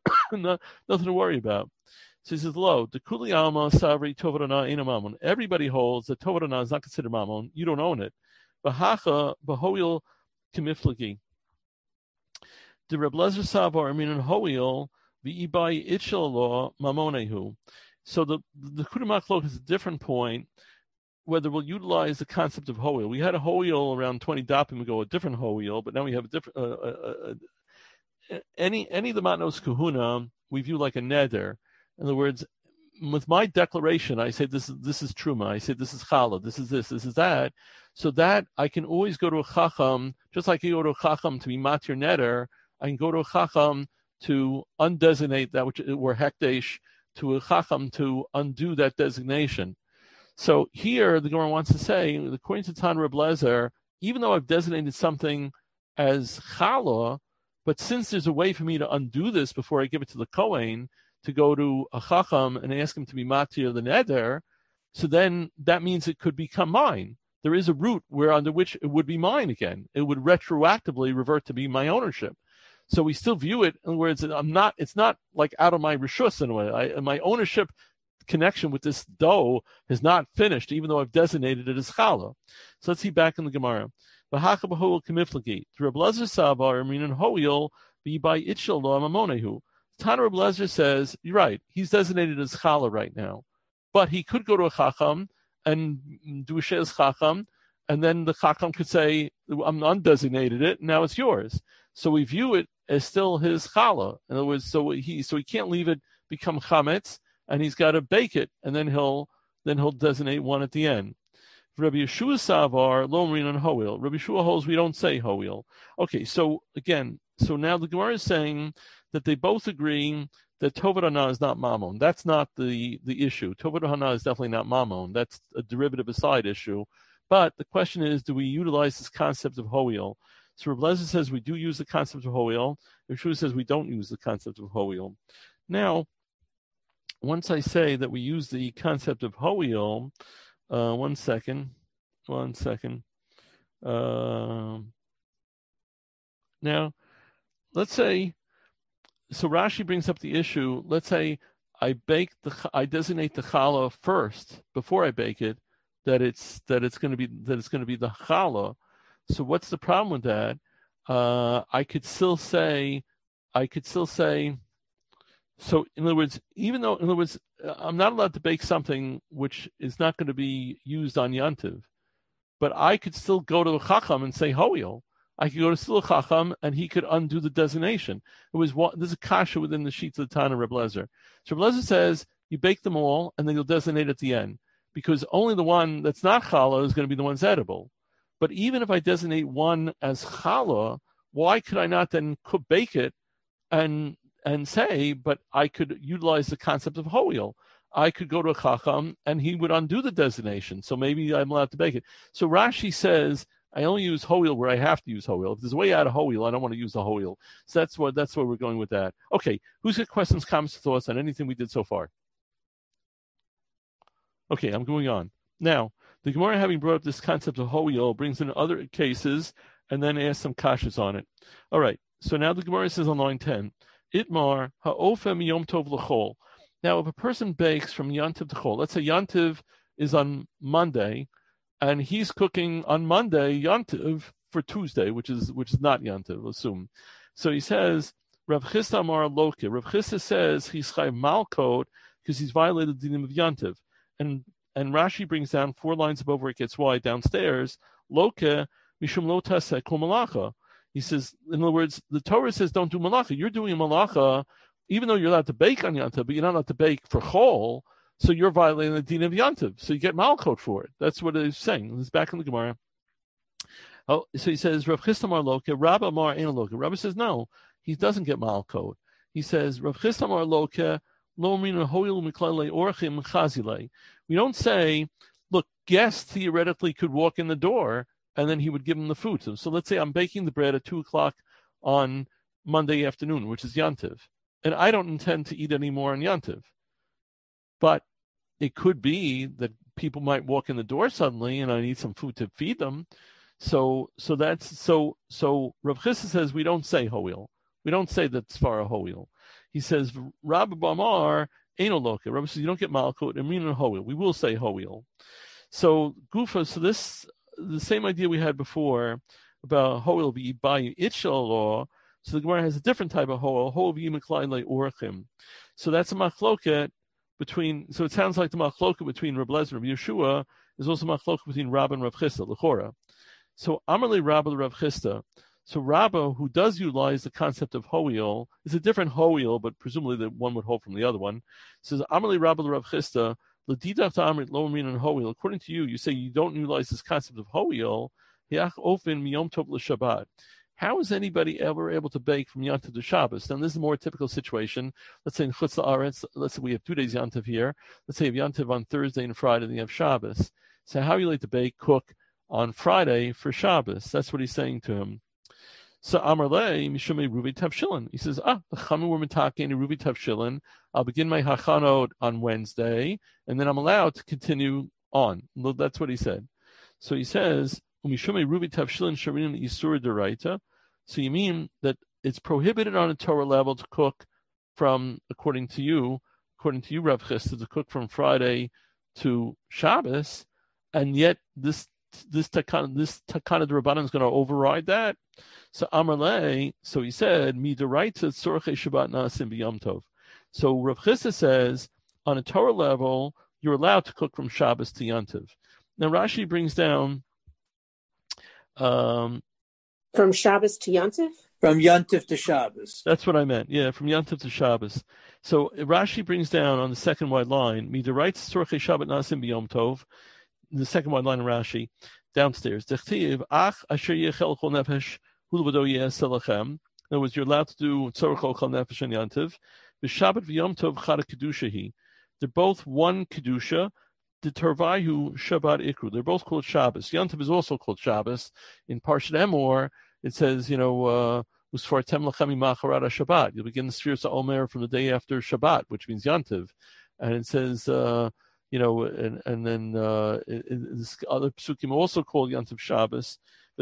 Nothing to worry about. So he says, "Lo, the kuli alma savri tovarana ina mammon." Everybody holds that tovarana is not considered mammon. You don't own it. V'hacha b'hoil Kimiflagi. The Reb Lezer Savar Aminan Hoil v'ibai Itchel law Mamonehu. So the Kudamak Lok is a different point. whether we'll utilize the concept of ho'il. We had a ho'il around 20 dapim ago, a different ho'il, but now we have a different. Any of the matnos kahuna we view like a neder. In other words, with my declaration, I say this is truma. I say this is challah. This is that. So that I can always go to a chacham, just like you go to a chacham to be matir neder. I can go to a chacham to undesignate that which were hekdesh, to a chacham to undo that designation. So here the Gemara wants to say, according to Tan Reb Lezer, even though I've designated something as challah, but since there's a way for me to undo this before I give it to the Kohen, to go to a chacham and ask him to be matir the neder, so then that means it could become mine. There is a route under which it would be mine again. It would retroactively revert to be my ownership. So we still view it in words that it's not like out of my rishus in a way. My ownership connection with this dough is not finished, even though I've designated it as challah. So let's see back in the Gemara. V'hacha b'ho'il k'miflagi. To Reb Lezer savar minan ho'il v'yibai itchel lo amamonehu. Tana Reb Lezer says, you're right, he's designated as challah right now. But he could go to a chacham and do a she'ez chacham, and then the chacham could say, I'm undesignated it, now it's yours. So we view it as still his challah. In other words, so he can't leave it become chametz, and he's got to bake it, and then he'll designate one at the end. Rabbi Yeshua Savar lo omrin on ho'il. Rabbi Yeshua holds we don't say ho'il. Okay, so now the Gemara is saying that they both agree that Tovad Hana is not Mammon. That's not the issue. Tovad Hana is definitely not Mammon. That's a derivative aside issue. But the question is, do we utilize this concept of ho'il? So Reb Lezer says we do use the concept of ho'il. Yeshua says we don't use the concept of ho'il. Now, once I say that we use the concept of ho'il, one second. Now, let's say, so Rashi brings up the issue. Let's say I designate the challah first before I bake it, that it's going to be the challah. So what's the problem with that? I could still say. So in other words, I'm not allowed to bake something which is not going to be used on Yantiv, but I could still go to a chacham and say ho'il. I could go to still a chacham and he could undo the designation. There's a kasha within the sheets of the Tana Reb Lezer. So Reb Lezer says you bake them all and then you'll designate at the end, because only the one that's not challah is going to be the one that's edible. But even if I designate one as challah, why could I not then bake it and say, but I could utilize the concept of ho'il? I could go to a chacham and he would undo the designation. So maybe I'm allowed to bake it. So Rashi says I only use ho'il where I have to use ho'il. If there's a way out of ho'il, I don't want to use the ho'il. So that's where we're going with that. Okay, who's got questions, comments, thoughts on anything we did so far? Okay, I'm going on. Now, the Gemara, having brought up this concept of ho'il, brings in other cases and then asks some kashas on it. All right, so now the Gemara says on line 10, Itmar ha'ofem yom tov l'chol. Now, if a person bakes from Yantiv to Chol, let's say Yantiv is on Monday, and he's cooking on Monday Yantiv for Tuesday, which is not Yantiv, assume. So he says, Rav Chisda Amar Loke. Rav Chisda says he's chayv malkot because he's violated the dinim of Yantiv. And Rashi brings down 4 lines above where it gets wide downstairs, Loke mishum lo taseh kol malacha. He says, in other words, the Torah says don't do malacha. You're doing malacha, even though you're allowed to bake on Yantiv, but you're not allowed to bake for Chol, so you're violating the din of Yantiv. So you get malchot for it. That's what it's saying. It's back in the Gemara. Oh, so he says, Rav Chisda Amar Loke, Rabba Amar Ein Loke. Rabba says, no, he doesn't get malchot. He says, Rav Chisda Amar Loke, Lo Mrina Hoil Miklale Orchim Chazile. We don't say, look, guests theoretically could walk in the door, and then he would give them the food. So let's say I'm baking the bread at 2:00 on Monday afternoon, which is Yantiv, and I don't intend to eat any more on Yantiv. But it could be that people might walk in the door suddenly, and I need some food to feed them. So Rav Chisda says we don't say ho'il. We don't say that svara ho'il. He says Rabba Bamar Eino Loke. Rabba says you don't get malchut and mean ho'il. We will say ho'il. So Gufa. So this the same idea we had before about ho'il be by itchal law. So the Gemara has a different type of ho'il. Ho'il be miklai orchim. So that's a machloket between. So it sounds like the machloket between Reb Lezer and Yeshua There's also machlok between Rabba and Rav Chisda, l'chora. So Amarle Rabba Rav Chisda. So Rabba, who does utilize the concept of ho'il, is a different ho'il, but presumably the one would hold from the other one. Says Amarle Rabba Rav Chisda, l'didach ta'amrit lo amin and ho'il. According to you, you say you don't utilize this concept of ho'il. Hiach ofen miyom tov l'Shabbat. How is anybody ever able to bake from Yom Tov to Shabbos? Now, this is a more typical situation. Let's say in Chutz La'aretz, let's say we have 2 days Yom Tov here. Let's say you have Yom Tov on Thursday and Friday, then you have Shabbos. So how you like to bake, cook on Friday for Shabbos? That's what he's saying to him. So Amarle Mishumei Ruvi Tavshilin. He says, the Chamu were Mitake Ruvi Tavshilin. I'll begin my Hachanot on Wednesday, and then I'm allowed to continue on. That's what he said. So he says, Mishumei Ruvi Tavshilin Sharin Isur Deraita. So you mean that it's prohibited on a Torah level to cook from, according to you, Rav Chisda, to cook from Friday to Shabbos, and yet this takana d'Rabbanan is going to override that. So Amarle, so he said, Mi deraita tzorchei Shabbat na'asim b'Yom Tov. So Rav Chisda says, on a Torah level, you're allowed to cook from Shabbos to Yom Tov. Now Rashi brings down. From Shabbos to Yom Tov? From Yom Tov to Shabbos. That's what I meant. Yeah, from Yom Tov to Shabbos. So Rashi brings down on the second wide line, Midaraitz Tzorchei Shabbat Nasim B'Yom Tov, the second wide line of Rashi, downstairs. Dechtiv, Ach Asher Yechel Chol Nefesh Hulu V'do Yeh Selachem. In other words, you're allowed to do Tzorchei Chol Nefesh and Yom Tov. V'Shabbat V'Yom Tov Chada Kedusha Hi. They're both one Kedusha. The Tervayu Shabbat Ikru. They're both called Shabbos. Yom Tov is also called Shabbos. In Parshat Emor, it says, Usfartem Lachem Macharat Shabbat. You'll begin the Sfiras Omer from the day after Shabbat, which means Yom Tov. And it says, and then this other psukim also called Yom Tov Shabbos.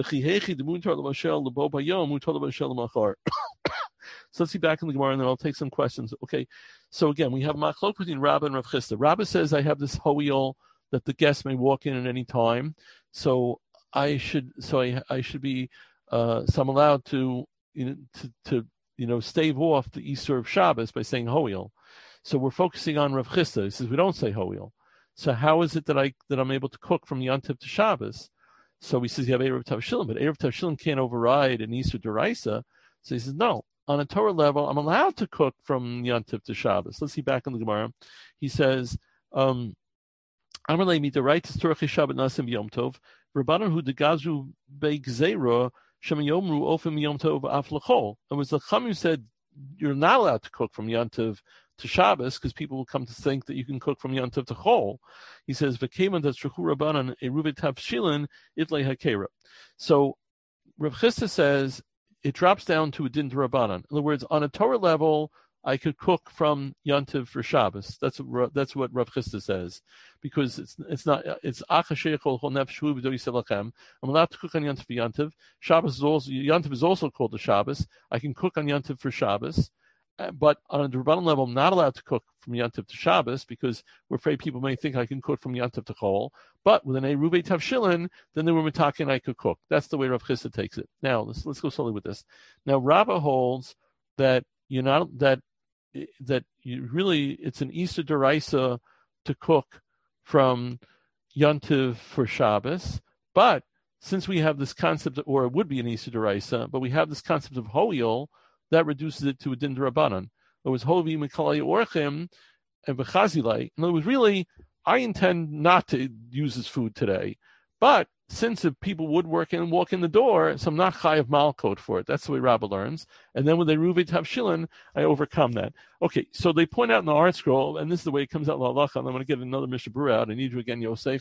So let's see back in the Gemara, and then I'll take some questions. Okay, so again, we have machlok between Rabba and Rav Chisda. Rabba says I have this ho'il that the guest may walk in at any time, so I should be, so I'm allowed to stave off the Easter of Shabbos by saying ho'il. So we're focusing on Rav Chisda. He says we don't say ho'il. So how is it that I'm able to cook from Yom Tov to Shabbos? So he says you have Erev Tavshilin, but Erev Tavshilin can't override an Easter Deraisa. So he says no. On a Torah level, I'm allowed to cook from Yom Tov to Shabbos. Let's see back in the Gemara. He says, Amalei midaraita tzorchei Shabbat nasim Yom Tov. Rabbanan hu degazu be'gzeira shemayomru ofim Yom Tov af l'chol. It was the Chachamim said you're not allowed to cook from Yom Tov to Shabbos because people will come to think that you can cook from Yom Tov to Chol. He says v'keman tzruchu Rabbanan eruvet tavshilin itlei hakera. So Rav Chisda says it drops down to a din d'Rabbanan. In other words, on a Torah level, I could cook from Yom Tov for Shabbos. That's what Rav Chisda says, because it's not Achasheichol Chol Nefesh Hu V'do Yiselachem. I'm allowed to cook on Yom Tov for Yom Tov. Yom Tov is also called the Shabbos. I can cook on Yom Tov for Shabbos, but on a d'Rabbanan level, I'm not allowed to cook from Yom Tov to Shabbos because we're afraid people may think I can cook from Yom Tov to Chol. But with an Eruvei Tavshilin, then they were mitake and I could cook. That's the way Rav Chisda takes it. Now let's go slowly with this. Now Rabba holds that you're not that you really it's an Easter Deraisa to cook from Yom Tov for Shabbos, but since we have this concept, or it would be an Easter Deraisa, but we have this concept of ho'il, that reduces it to a din d'Rabbanan. It was hovi mikalei orchim and v'chazilei. In other words, really, I intend not to use this food today, but since if people would walk in the door, so I'm not chayav malkot for it. That's the way Rabba learns. And then when they ruve tavshilin, I overcome that. Okay, so they point out in the art scroll, and this is the way it comes out in the halacha, and I'm going to get another Mishnah Berurah out. I need you again, Yosef.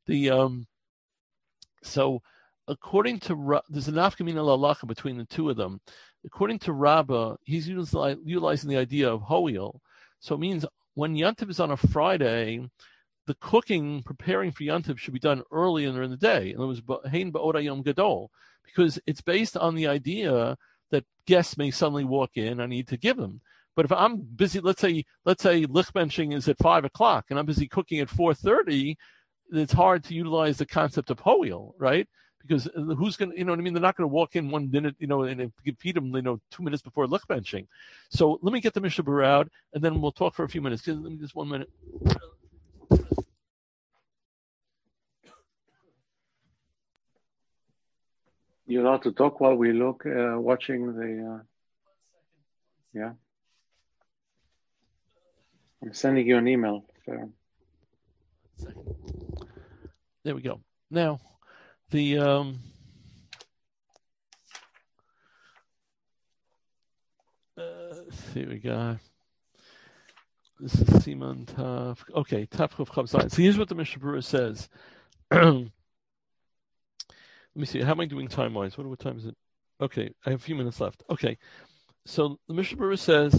So according to there's a nafkamina halacha between the two of them. According to Rabba, he's utilizing the idea of ho'il. So it means when Yom Tov is on a Friday, the cooking, preparing for Yom Tov should be done earlier in the day. In other words, hein ba'oda yom gadol, because it's based on the idea that guests may suddenly walk in. I need to give them. But if I'm busy, let's say lichbenching is at 5:00 and I'm busy cooking at 4:30, it's hard to utilize the concept of ho'il, right? Because who's going to, you know what I mean? They're not going to walk in 1 minute, and feed them, 2 minutes before lichbenching. So let me get the Mishnah Berurah out, and then we'll talk for a few minutes. Let me just 1 minute. You're allowed to talk while we look, watching the. Yeah. I'm sending you an email. So. There we go. Now, the see we got. This is Siman Tav. Okay, Tav Chav Chav Zayin. So here's what the Mishnah Berurah says. Let me see. How am I doing time-wise? What time is it? Okay, I have a few minutes left. Okay, so the Mishnah Berurah says,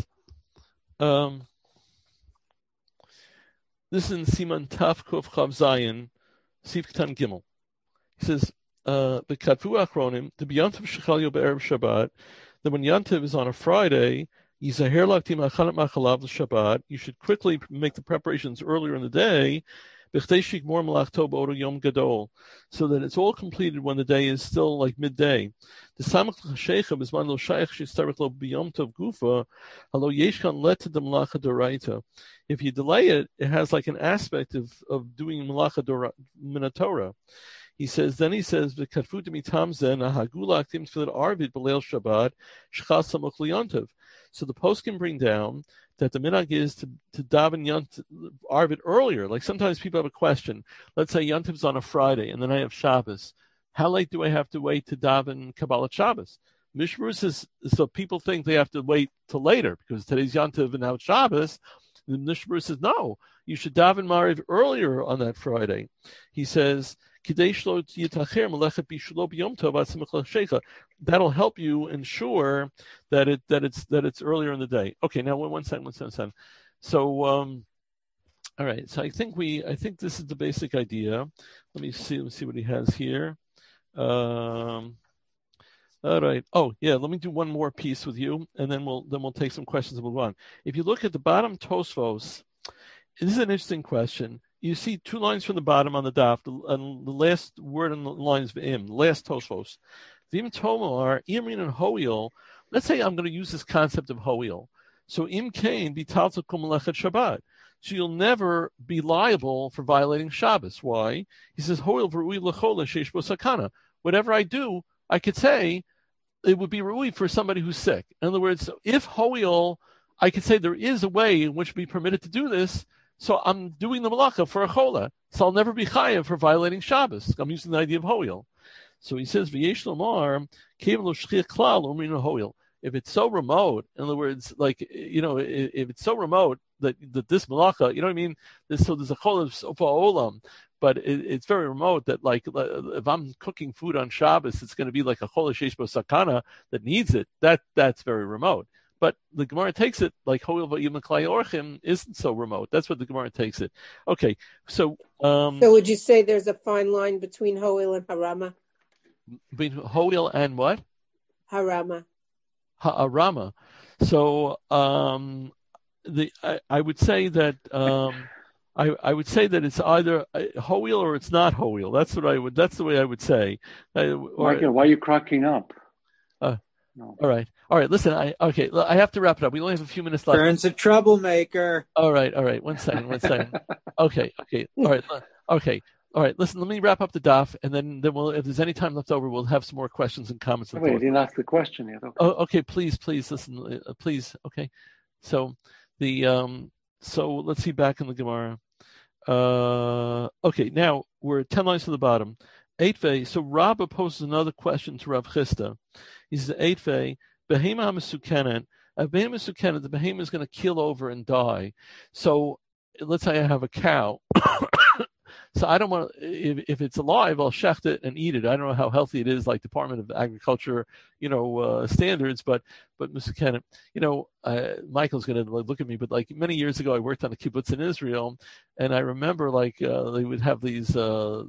this is in Siman Tav Chav Chav Zayin, Sif Katan Gimel. He says, "B'katvu achronim the Yantiv shechal yo be'erev Shabbat. That when Yantiv is on a Friday, yizaher laktim achalat machalav l'Shabbat. You should quickly make the preparations earlier in the day, b'chtei shigmor melachto b'odo yom gadol, so that it's all completed when the day is still like midday. The samach l'chashecha b'zman lo shayach shestarich lo b'yom tov gufa halo yesh kan let the melacha doraita. If you delay it, it has like an aspect of doing melacha min Torah." He says, "V'katfu d'mitam zen ahagula aktim tefillat arvid b'leil Shabbat shchal samuch liyantiv." So the post can bring down that the minhag is to daven Yantiv arvid earlier. Like sometimes people have a question. Let's say Yantiv's on a Friday and then I have Shabbos. How late do I have to wait to daven Kabbalat Shabbos? Mishnah Berurah says, so people think they have to wait till later because today's Yantiv and now it's Shabbos. The Mishnah Berurah says, no, you should daven Mariv earlier on that Friday. He says, that'll help you ensure that it's earlier in the day. Okay, now one second. So, all right. So I think this is the basic idea. Let me see what he has here. All right. Oh, yeah. Let me do one more piece with you, and then we'll take some questions and move on. If you look at the bottom Tosfos, this is an interesting question. You see 2 lines from the bottom on the daf, and the last word in the line is v'im, the last Tosfos. V'im tomar, imrin and hoil. Let's say I'm going to use this concept of hoil. So im kain bitalta kum melechet Shabbat. So you'll never be liable for violating Shabbos. Why? He says hoil v'rui lechola sheish bo sakana. Whatever I do, I could say it would be rui for somebody who's sick. In other words, if hoil, I could say there is a way in which we permitted to do this. So I'm doing the malacha for a chola. So I'll never be chayav for violating Shabbos. I'm using the idea of hoil. So he says, v'yesh lomar, kev lo shchich klal umrin hoil. If it's so remote, in other words, like, if it's so remote that this malacha, you know what I mean? So there's a chola of sofa olam, but it's very remote that, like, if I'm cooking food on Shabbos, it's going to be like a chola sheish bo sakana that needs it. That's very remote. But the Gemara takes it like hoil va'im klai orchim isn't so remote. That's what the Gemara takes it. Okay, so so would you say there's a fine line between hoil and harama? Between hoil and what? Harama. Ha'arama. So I would say that I would say that it's either hoil or it's not hoil. That's the way I would say. Michael, why are you cracking up? No. All right. Listen, I have to wrap it up. We only have a few minutes left. Burns a troublemaker. All right. One second. Okay. All right. Listen, let me wrap up the daf, and then we'll, if there's any time left over, we'll have some more questions and comments. Wait, you didn't ask the question yet. Okay. Oh, okay. Please listen. Please. Okay. So so let's see back in the Gemara. Okay. Now we're 10 lines to the bottom. 8ve. So Rabbah poses another question to Rav Chisda. He says, 8ve, behema mesukenet. A behema mesukenet, the behema is going to keel over and die. So let's say I have a cow. So I don't want to, if it's alive, I'll shecht it and eat it. I don't know how healthy it is, like Department of Agriculture, standards, but mesukenet, Michael's going to look at me, but like many years ago, I worked on a kibbutz in Israel, and I remember they would have these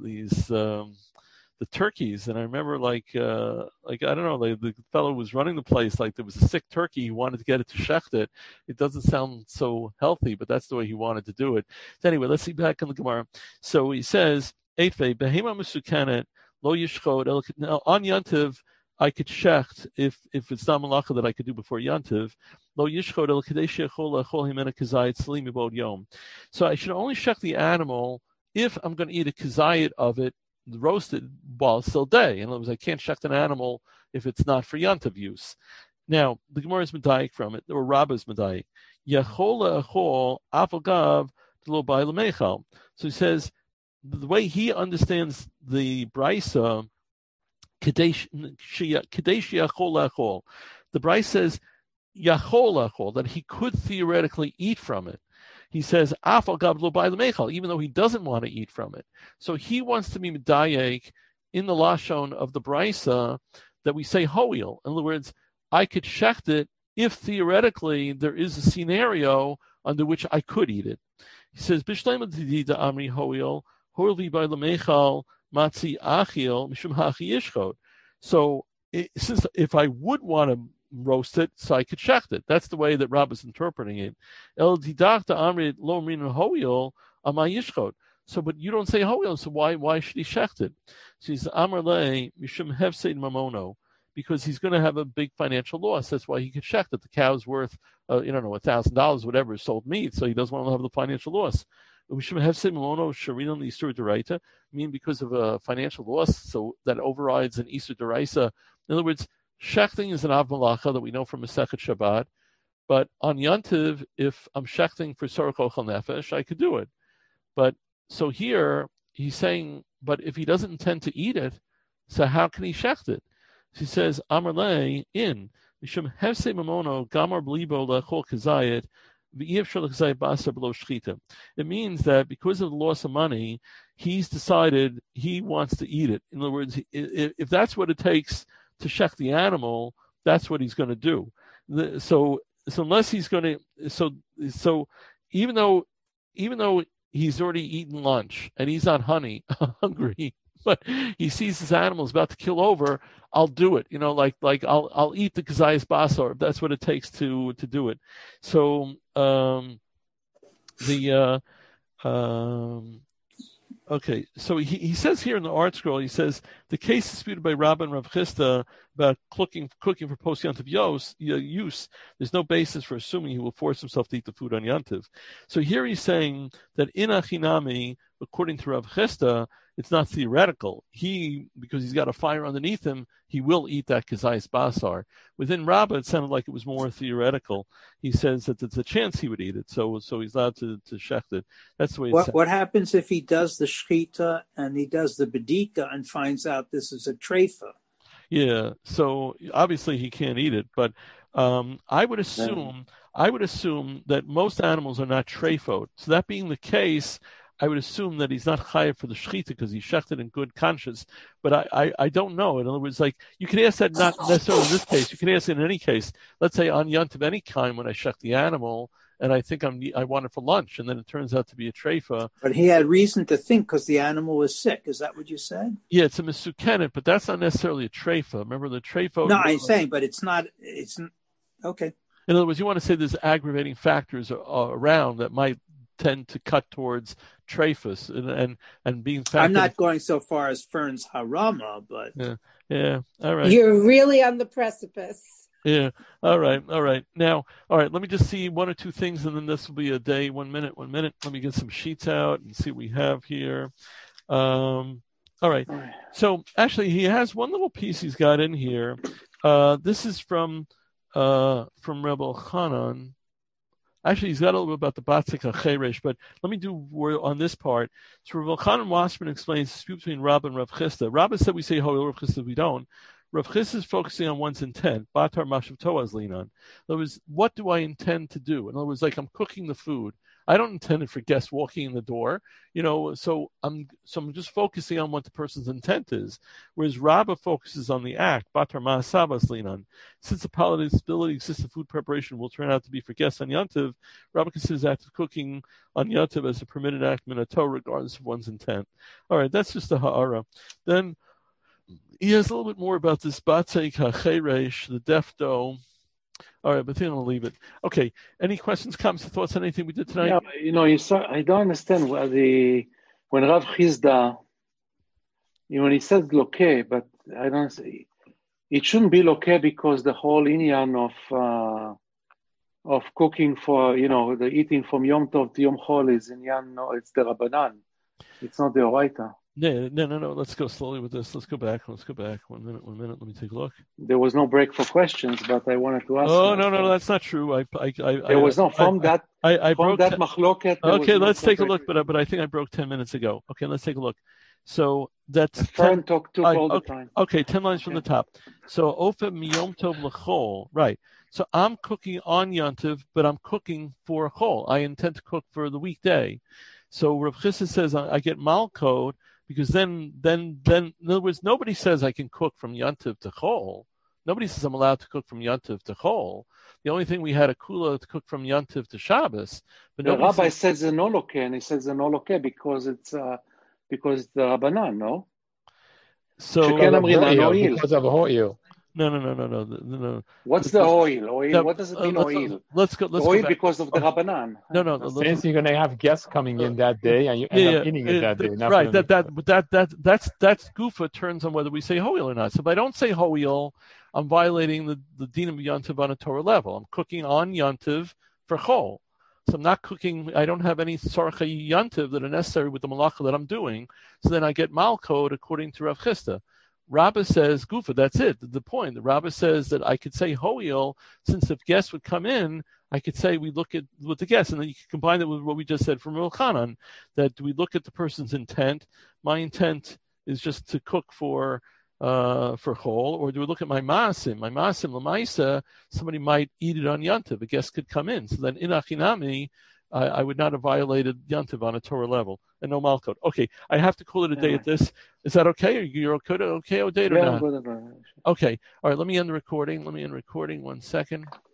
the turkeys, and I remember I don't know, the fellow who was running the place, like there was a sick turkey, he wanted to get it to shecht it. It doesn't sound so healthy, but that's the way he wanted to do it. So anyway, let's see back in the Gemara. So he says, 8ve, behema mesukenet lo yishchot. Now on Yantiv, I could shecht if it's not malacha that I could do before Yantiv. Lo yishchot el kadei shechol lechol himena kazayit salim ibod yom. So I should only shecht the animal if I'm going to eat a kazayit of it roasted while it's still day. In other words, I can't shecht an animal if it's not for Yantav use. Now, the Gemara is medayik from it, or Rabbah is medayik. Yachola achol afagav lo by lemechal. So he says, the way he understands the Brisa, Kadesh Yachol Achol. The Brisa says Yachol Achol, that he could theoretically eat from it. He says Afal Gab Lo Bai L'Mechal, even though he doesn't want to eat from it. So he wants to be medayek in the lashon of the Brisa that we say hoil. In other words, I could shecht it if theoretically there is a scenario under which I could eat it. He says Bishleim Dida Amri Hoil. So since if I would want to roast it, so I could shecht it. That's the way that Rabbah is interpreting it. So, but you don't say hoil, so why should he shecht it? So he's Amarle Mishum Hefseid Mamono, because he's going to have a big financial loss. That's why he could shecht it. The cow's worth, $1,000, whatever, is sold meat, so he doesn't want to have the financial loss. Mean because of a financial loss, so that overrides an Isur Deraisa. In other words, shechting is an Av Malacha that we know from Masechet Shabbat, but on Yantiv, if I'm shechting for Sorach Ochel Nefesh, I could do it. But so here he's saying, but if he doesn't intend to eat it, so how can he shecht it? So he says, Amarle in Mishum Hefse Mamono Gamar Blibo Lechol Kazayit. It means that because of the loss of money, he's decided he wants to eat it. In other words, if that's what it takes to shecht the animal, that's what he's going to do. So unless he's going to, so even though he's already eaten lunch and he's on hungry, but he sees his animal is about to kill over, I'll do it. I'll eat the kazayas basar if that's what it takes to do it. So okay. So he says here in the art scroll, he says the case disputed by Rabbah and Rav Chisda about cooking for post yantiv use. There's no basis for assuming he will force himself to eat the food on yantiv. So here he's saying that in achinami, according to Rav Chisda, it's not theoretical. Because he's got a fire underneath him, he will eat that kazayis basar. Within Rabbah, it sounded like it was more theoretical. He says that there's a chance he would eat it, so he's allowed to shecht it. That's the way. What happens if he does the shchita and he does the bedika and finds out this is a treifa? Yeah, so obviously he can't eat it, but I would assume that most animals are not treifot. So that being the case, I would assume that he's not chayav for the shechita because he shechted in good conscience. But I don't know. In other words, like you can ask that not necessarily in this case. You can ask it in any case. Let's say on Yont of any kind when I shecht the animal and I think I want it for lunch, and then it turns out to be a treifa. But he had reason to think because the animal was sick. Is that what you said? Yeah, it's a mesukenet, but that's not necessarily a treifa. Remember the treifa? No, I'm saying, but it's not. It's okay. In other words, you want to say there's aggravating factors around that might tend to cut towards treifas and being. I'm not going so far as Fern's harama, but yeah. All right. You're really on the precipice. Yeah. All right. Now, let me just see one or two things, and then this will be a day. 1 minute. Let me get some sheets out and see what we have here. All right. So actually, he has one little piece he's got in here. This is from Rebbe Chanan. Actually, he's got a little bit about the Batzik HaCheresh, but let me do on this part. So Rebbe Chanan Wasserman explains the dispute between Rabbah and Rav Chisda. Rabbah said we say Hoel, Rav Chisda we don't. Rav Chisda is focusing on one's intent. Batar Mashav Toaz lean on. In other words, what do I intend to do? In other words, like I'm cooking the food. I don't intend it for guests walking in the door, so I'm just focusing on what the person's intent is. Whereas Rabbah focuses on the act. Batar Ma'asavas lean on. Since the palatability exists, the food preparation will turn out to be for guests on Yantiv, Rabbah considers active cooking on Yantiv as a permitted act in a Torah, regardless of one's intent. All right, that's just the ha'ara. Then he has a little bit more about this Batzeik HaCheresh, the deaf dough. All right, but then I'll leave it. Okay, any questions, comments, thoughts on anything we did tonight? Yeah, I don't understand when Rav Chisda, when he said loke, but I don't say it shouldn't be loke because the whole inyan of cooking for the eating from Yom Tov to Yom Chol is inyan. No, it's the Rabbanan. It's not the Oraita. No. Let's go slowly with this. Let's go back. 1 minute. Let me take a look. There was no break for questions, but I wanted to ask. Oh, no, that's not true. I broke that machloket. Okay, let's take a look. But I think I broke 10 minutes ago. Okay, let's take a look. So that's Fern took all the time. Okay, 10 lines from the top. So Ofa miyom tov l'chol. Right. So I'm cooking on Yontiv, but I'm cooking for chol. I intend to cook for the weekday. So Rav Chisda says I get malkod because then in other words, nobody says I can cook from Yontiv to chol. Nobody says I'm allowed to cook from Yontiv to chol. The only thing we had a kula to cook from Yontiv to Shabbos. But the rabbi says the no loke, and he says the no loke because it's the Rabbanan, no? So because of oil. No. What's the oil? What does it mean, oil? Let's go oil back. because of the Rabbanan. No. Since you're going to have guests coming in that day, and you end up eating it that day. Right. That's gufa turns on whether we say hoil or not. So if I don't say hoil, I'm violating the din of Yontiv on a Torah level. I'm cooking on Yontiv for chol. So I'm not cooking, I don't have any tzarchei Yontiv that are necessary with the malacha that I'm doing. So then I get malkod according to Rav Chisda. Rabbah says, Gufa, that's it, the point. The Rabbah says that I could say hoil, since if guests would come in, I could say we look at with the guests, and then you can combine it with what we just said from Elchanan, that we look at the person's intent. My intent is just to cook for chol, or do we look at my maasim? My maasim l'maisa, somebody might eat it on Yontiv. A guest could come in. So then in Achinami, I would not have violated Yontiv on a Torah level, and no malkot. Okay, I have to call it a day at this. Is that okay? Are you okay, Oded, or not? Okay, all right, let me end the recording. 1 second.